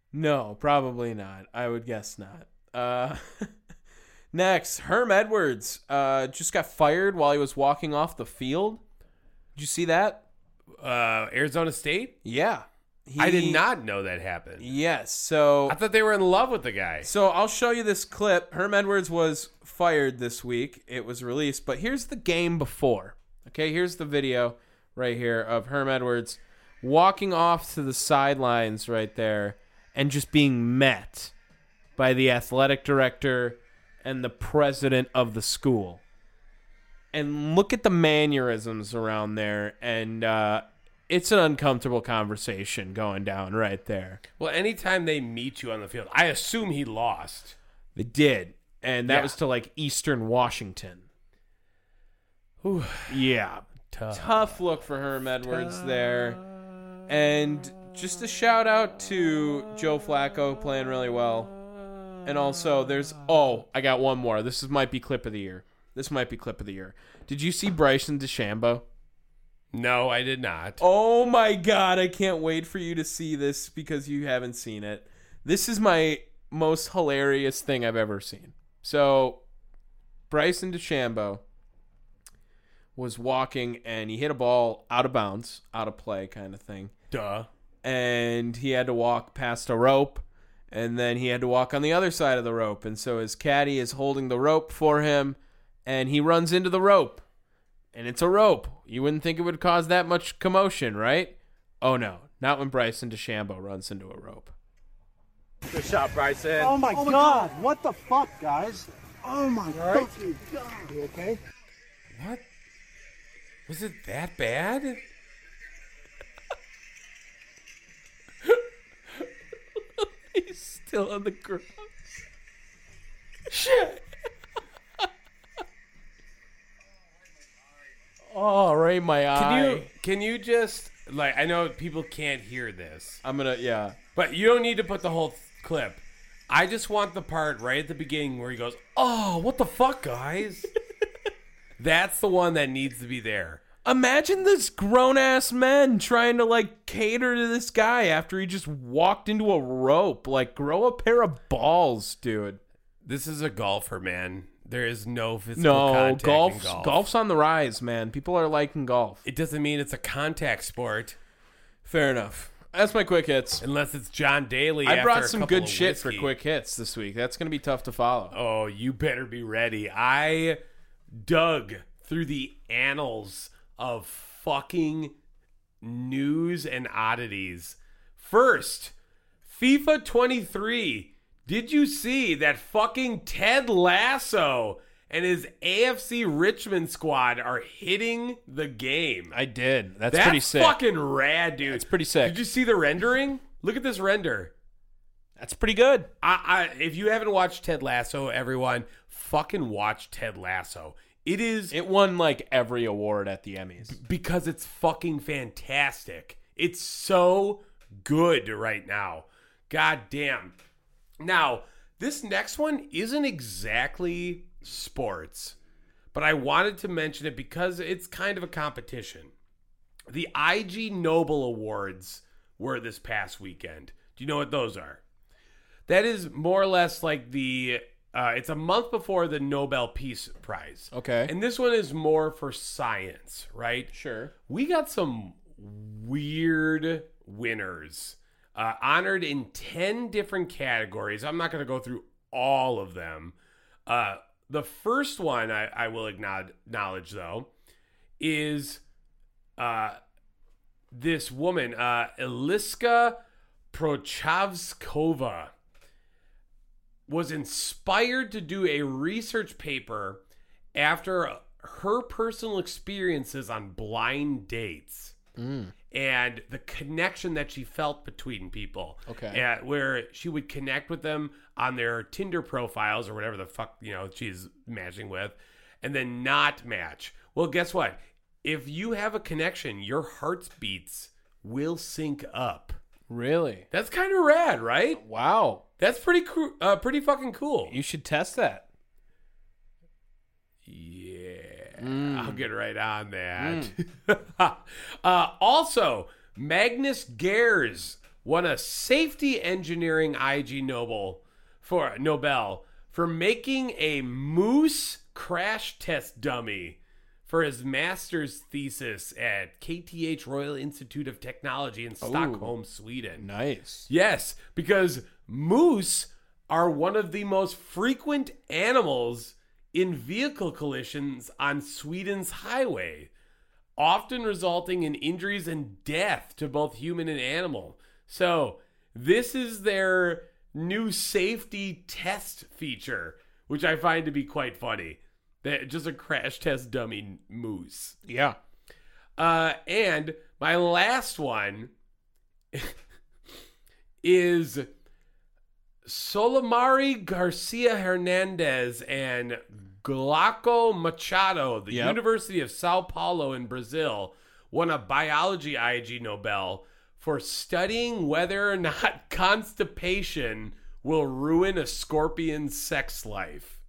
No, probably not. I would guess not. Uh, next, Herm Edwards uh, just got fired while he was walking off the field. Did you see that? Uh, Arizona State? Yeah. He, I did not know that happened. Yes. So I thought they were in love with the guy. So I'll show you this clip. Herm Edwards was fired this week. It was released, but here's the game before. Okay, here's the video right here of Herm Edwards walking off to the sidelines right there and just being met by the athletic director and the president of the school. And look at the mannerisms around there, and uh, it's an uncomfortable conversation going down right there. Well, anytime they meet you on the field, I assume he lost. They did, and that Yeah. was to like Eastern Washington. Whew. Yeah, Tough. tough look for Herm Edwards there. And just a shout out to Joe Flacco playing really well. And also, there's oh, I got one more. This is, might be clip of the year. This might be clip of the year. Did you see Bryson DeChambeau? No, I did not. Oh my God, I can't wait for you to see this because you haven't seen it. This is my most hilarious thing I've ever seen. So, Bryson DeChambeau was walking and he hit a ball out of bounds, out of play kind of thing. Duh. And he had to walk past a rope, and then he had to walk on the other side of the rope. And so his caddy is holding the rope for him, and he runs into the rope. And it's a rope. You wouldn't think it would cause that much commotion, right? Oh, no. Not when Bryson DeChambeau runs into a rope. Good shot, Bryson. Oh my, oh my god. god, what the fuck, guys? Oh my right? fucking god. You okay? What? Was it that bad? He's still on the ground. Shit. Oh, right in my eye. Can you can you just like I know people can't hear this, I'm gonna yeah. but you don't need to put the whole th- clip. I just want the part right at the beginning where he goes, "Oh, what the fuck, guys?" That's the one that needs to be there. Imagine this grown-ass men trying to, like, cater to this guy after he just walked into a rope. Like, grow a pair of balls, dude. This is a golfer, man. There is no physical No, contact golf's, in golf. golf's on the rise, man. People are liking golf. It doesn't mean it's a contact sport Fair enough. That's my quick hits. unless it's John Daly. I after brought a some couple good of shit for whiskey. quick hits this week. That's going to be tough to follow. Oh, you better be ready. I dug through the annals of fucking news and oddities. First, FIFA twenty-three. Did you see that fucking Ted Lasso and his A F C Richmond squad are hitting the game? I did. That's, That's pretty sick. fucking rad, dude. That's pretty sick. Did you see the rendering? Look at this render. That's pretty good. I, I if you haven't watched Ted Lasso, everyone, fucking watch Ted Lasso. It is It won, like, every award at the Emmys. because it's fucking fantastic. It's so good right now. God damn. Now, this next one isn't exactly sports, but I wanted to mention it because it's kind of a competition. The I G Nobel Awards were this past weekend. Do you know what those are? That is more or less like the... Uh, it's a month before the Nobel Peace Prize. Okay. And this one is more for science, right? Sure. We got some weird winners uh, honored in ten different categories. I'm not going to go through all of them. Uh, the first one I, I will acknowledge, though, is uh, this woman, uh, Eliska Prochavskova, was inspired to do a research paper after her personal experiences on blind dates Mm. and the connection that she felt between people. Okay. Uh, where she would connect with them on their Tinder profiles or whatever the fuck, you know, she's matching with, and then not match. Well, guess what? If you have a connection, your heartbeats will sync up. Really? That's kind of rad, right? Wow. That's pretty cool. Uh, pretty fucking cool. You should test that. Yeah, Mm. I'll get right on that. uh, also, Magnus Gers won a safety engineering I G Nobel for Nobel for making a moose crash test dummy for his master's thesis at K T H Royal Institute of Technology in Stockholm, Sweden. Nice. Yes, because moose are one of the most frequent animals in vehicle collisions on Sweden's highway, often resulting in injuries and death to both human and animal. So this is their new safety test feature, which I find to be quite funny. That just a crash test dummy moose. Yeah. Uh, and my last one is Solimari Garcia Hernandez and Glauco Machado, the Yep. University of Sao Paulo in Brazil, won a biology I G Nobel for studying whether or not constipation will ruin a scorpion's sex life.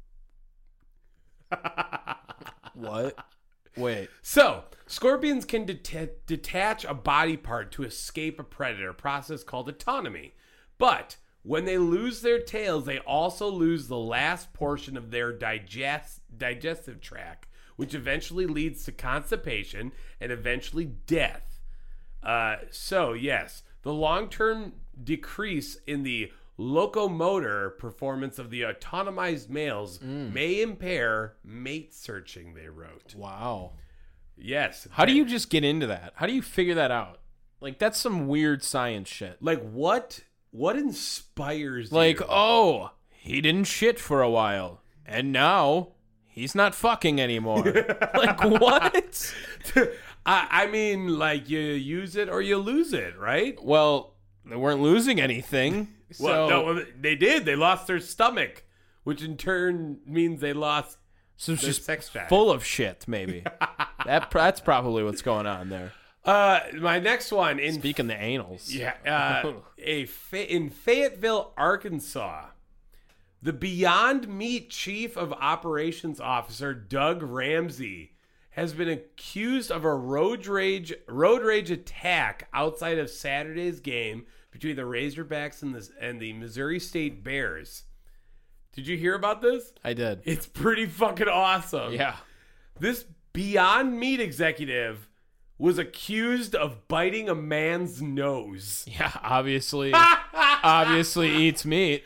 What? Wait. So, scorpions can det- detach a body part to escape a predator, a process called autonomy. But when they lose their tails, they also lose the last portion of their digest digestive tract, which eventually leads to constipation and eventually death. Uh, so, yes, the long-term decrease in the locomotor performance of the autonomized males may impair mate searching, they wrote. Wow. Yes. How do you just get into that? How do you figure that out? Like, that's some weird science shit. Like, what what inspires Like, you? oh, he didn't shit for a while, and now he's not fucking anymore. Like, what? I, I mean, like, you use it or you lose it, right? Well, they weren't losing anything. Well, So, no, they did. They lost their stomach, which in turn means they lost so it's their just sex drive. full of shit, maybe. that That's probably what's going on there. Uh, my next one in Speaking the anals. yeah, uh, a Fa- in Fayetteville, Arkansas, the Beyond Meat Chief of Operations Officer Doug Ramsey has been accused of a road rage road rage attack outside of Saturday's game between the Razorbacks and the and the Missouri State Bears. Did you hear about this? I did. It's pretty fucking awesome. Yeah. This Beyond Meat executive was accused of biting a man's nose. Yeah, obviously. obviously eats meat.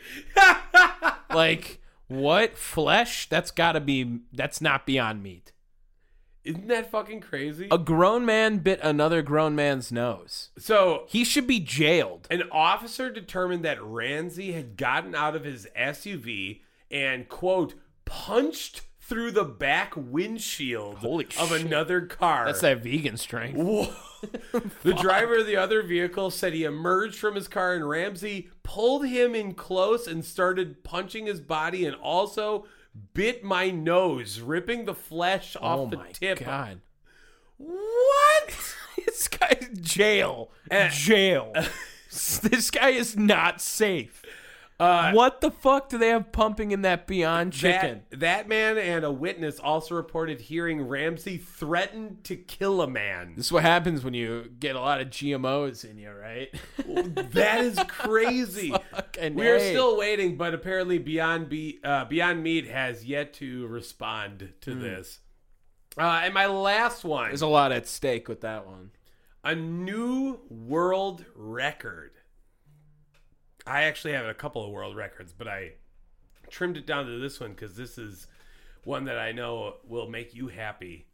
Like, what? Flesh? That's gotta be, that's not Beyond Meat. Isn't that fucking crazy? A grown man bit another grown man's nose. So, He should be jailed. an officer determined that Ramsey had gotten out of his S U V and, quote, punched through the back windshield Holy of shit. another car. That's that vegan strength. Whoa. The driver of the other vehicle said he emerged from his car and Ramsey pulled him in close and started punching his body and also bit my nose, ripping the flesh off Oh the my tip. God. What? This guy's jail. Eh. Jail. This guy is not safe. Uh, What the fuck do they have pumping in that Beyond Chicken? That, that man and a witness also reported hearing Ramsey threaten to kill a man. This is what happens when you get a lot of G M Os in you, right? That is crazy. Fucking We are A. still waiting, but apparently Beyond Be- uh, Beyond Meat has yet to respond to this. Uh, and my last one, There's a lot at stake with that one. a new world record. I actually have a couple of world records, but I trimmed it down to this one because this is one that I know will make you happy.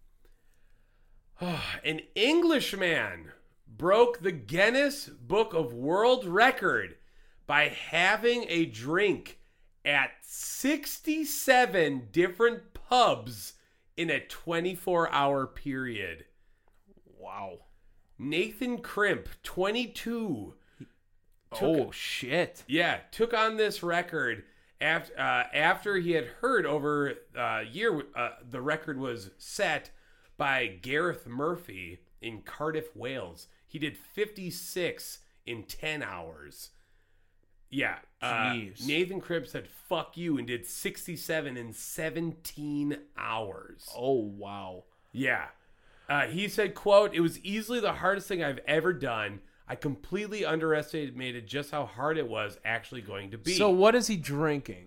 An Englishman broke the Guinness Book of World Record by having a drink at sixty-seven different pubs in a twenty-four hour period. Wow. Nathan Crimp, twenty-two. Took- Oh, shit. Yeah, took on this record after uh, after he had heard over a year uh, the record was set by Gareth Murphy in Cardiff, Wales. He did fifty-six in ten hours. Yeah, uh, Jeez. Nathan Crimp said "fuck you" and did sixty-seven in seventeen hours. Oh, wow. Yeah. Uh, he said, quote, "It was easily the hardest thing I've ever done. I completely underestimated just how hard it was actually going to be. So what is he drinking?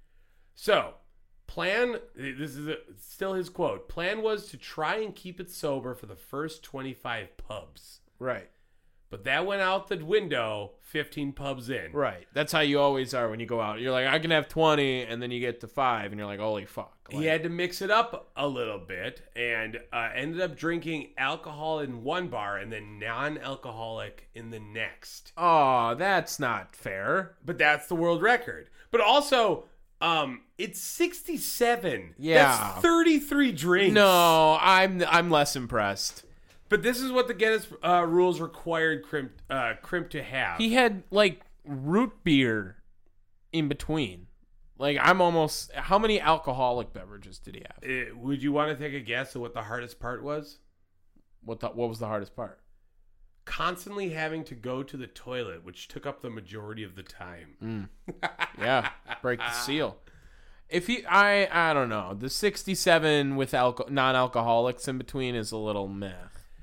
So, plan, this is a, still his quote, plan was to try and keep it sober for the first twenty-five pubs. Right. But that went out the window fifteen pubs in. Right. That's how you always are when you go out. You're like, I can have twenty, and then you get to five, and you're like, holy fuck. Like, he had to mix it up a little bit and uh, ended up drinking alcohol in one bar and then non-alcoholic in the next. Oh, that's not fair. But that's the world record. But also, um, it's sixty-seven. Yeah. That's thirty-three drinks. No, I'm I'm less impressed. But this is what the Guinness uh, rules required Crimp, uh, Crimp to have. He had, like, root beer in between. Like, I'm almost... How many alcoholic beverages did he have? Uh, would you want to take a guess at what the hardest part was? What the, What was the hardest part? Constantly having to go to the toilet, which took up the majority of the time. Mm. Yeah, break the seal. If he... I I don't know. The sixty-seven with alco- non-alcoholics in between is a little meh.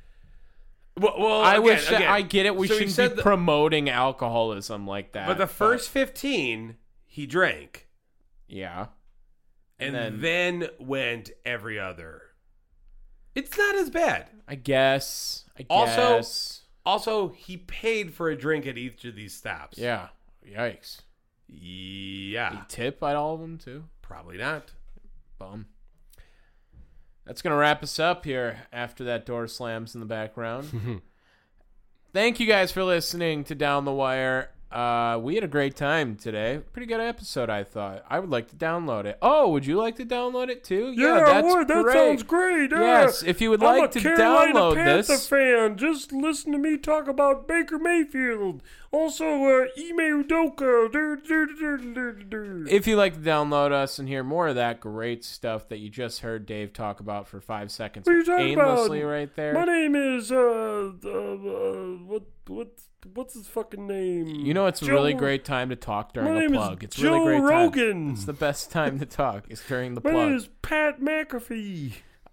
Well, well I again, wish again. I get it. We So he shouldn't said be the- promoting alcoholism like that. But the first fifteen, he drank. yeah, And, And then, then- went every other. It's not as bad. I guess. I Also- guess. Also, he paid for a drink at each of these stops. Yeah. Yikes. Yeah. He tip at all of them too. Probably not. Bum. That's going to wrap us up here after that door slams in the background. Thank you guys for listening to Down the Wire. Uh, we had a great time today. Pretty good episode, I thought. I would like to download it. Oh, would you like to download it too? Yeah, that's I would. That great. sounds great. Yeah. Yes, if you would I'm like a to Carolina download Panther this. fan. Just listen to me talk about Baker Mayfield. Also, uh, Ime Udoka. Do, do, do, do, do, do. If you'd like to download us and hear more of that great stuff that you just heard Dave talk about for five seconds What are you talking aimlessly about? right there. My name is, uh, uh, uh what, what, what's his fucking name? You know, it's a Joe- really great time to talk during My a name is plug. It's Joe really great time. Rogan. It's the best time to talk. It's during the My plug. name is Pat McAfee.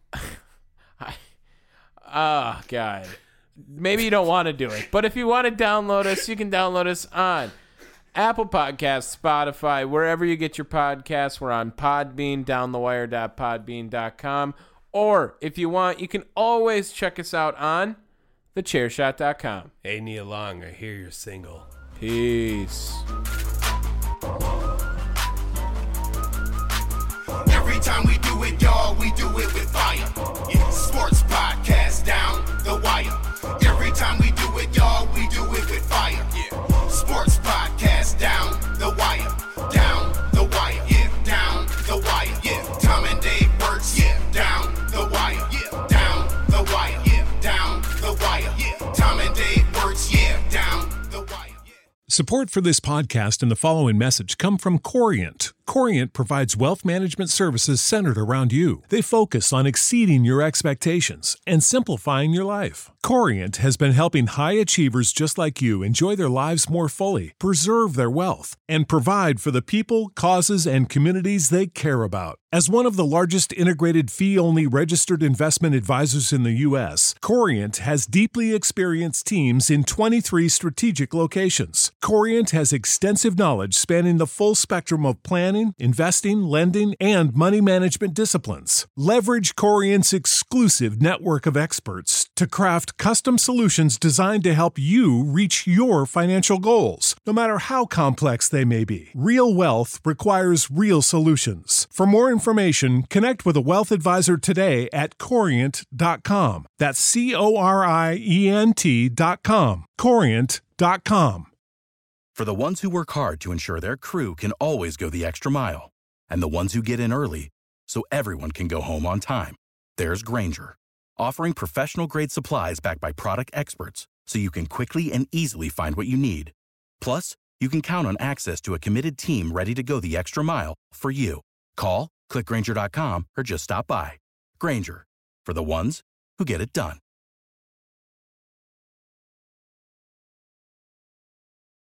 I, oh, God. Maybe you don't want to do it. But if you want to download us, you can download us on Apple Podcasts, Spotify, wherever you get your podcasts. We're on Podbean, down the wire dot podbean dot com. Or if you want, you can always check us out on the chair shot dot com. Hey, Neil Long, I hear you're single. Peace. Every time we do it, y'all, we do it with fire. Yeah, sports podcast down the wire. Every time we do it, y'all, we do it with fire. Yeah, sports podcast down the wire. Down the wire. Yeah, down the wire. Yeah, Tom and Dave works. Yeah, down the wire. Yeah, down the wire. Yeah, down the wire. Yeah, Tom and Dave works. Yeah, down the wire. Yeah. Support for this podcast and the following message come from Corient. Corient provides wealth management services centered around you. They focus on exceeding your expectations and simplifying your life. Corient has been helping high achievers just like you enjoy their lives more fully, preserve their wealth, and provide for the people, causes, and communities they care about. As one of the largest integrated fee-only registered investment advisors in the U S, Corient has deeply experienced teams in twenty-three strategic locations. Corient has extensive knowledge spanning the full spectrum of planning, investing, lending, and money management disciplines. Leverage Corient's exclusive network of experts to craft custom solutions designed to help you reach your financial goals, no matter how complex they may be. Real wealth requires real solutions. For more information, connect with a wealth advisor today at corient dot com. That's C O R I E N T dot com. corient dot com. For the ones who work hard to ensure their crew can always go the extra mile, and the ones who get in early so everyone can go home on time, there's Grainger, offering professional-grade supplies backed by product experts so you can quickly and easily find what you need. Plus, you can count on access to a committed team ready to go the extra mile for you. Call, click Grainger dot com, or just stop by. Grainger, for the ones who get it done.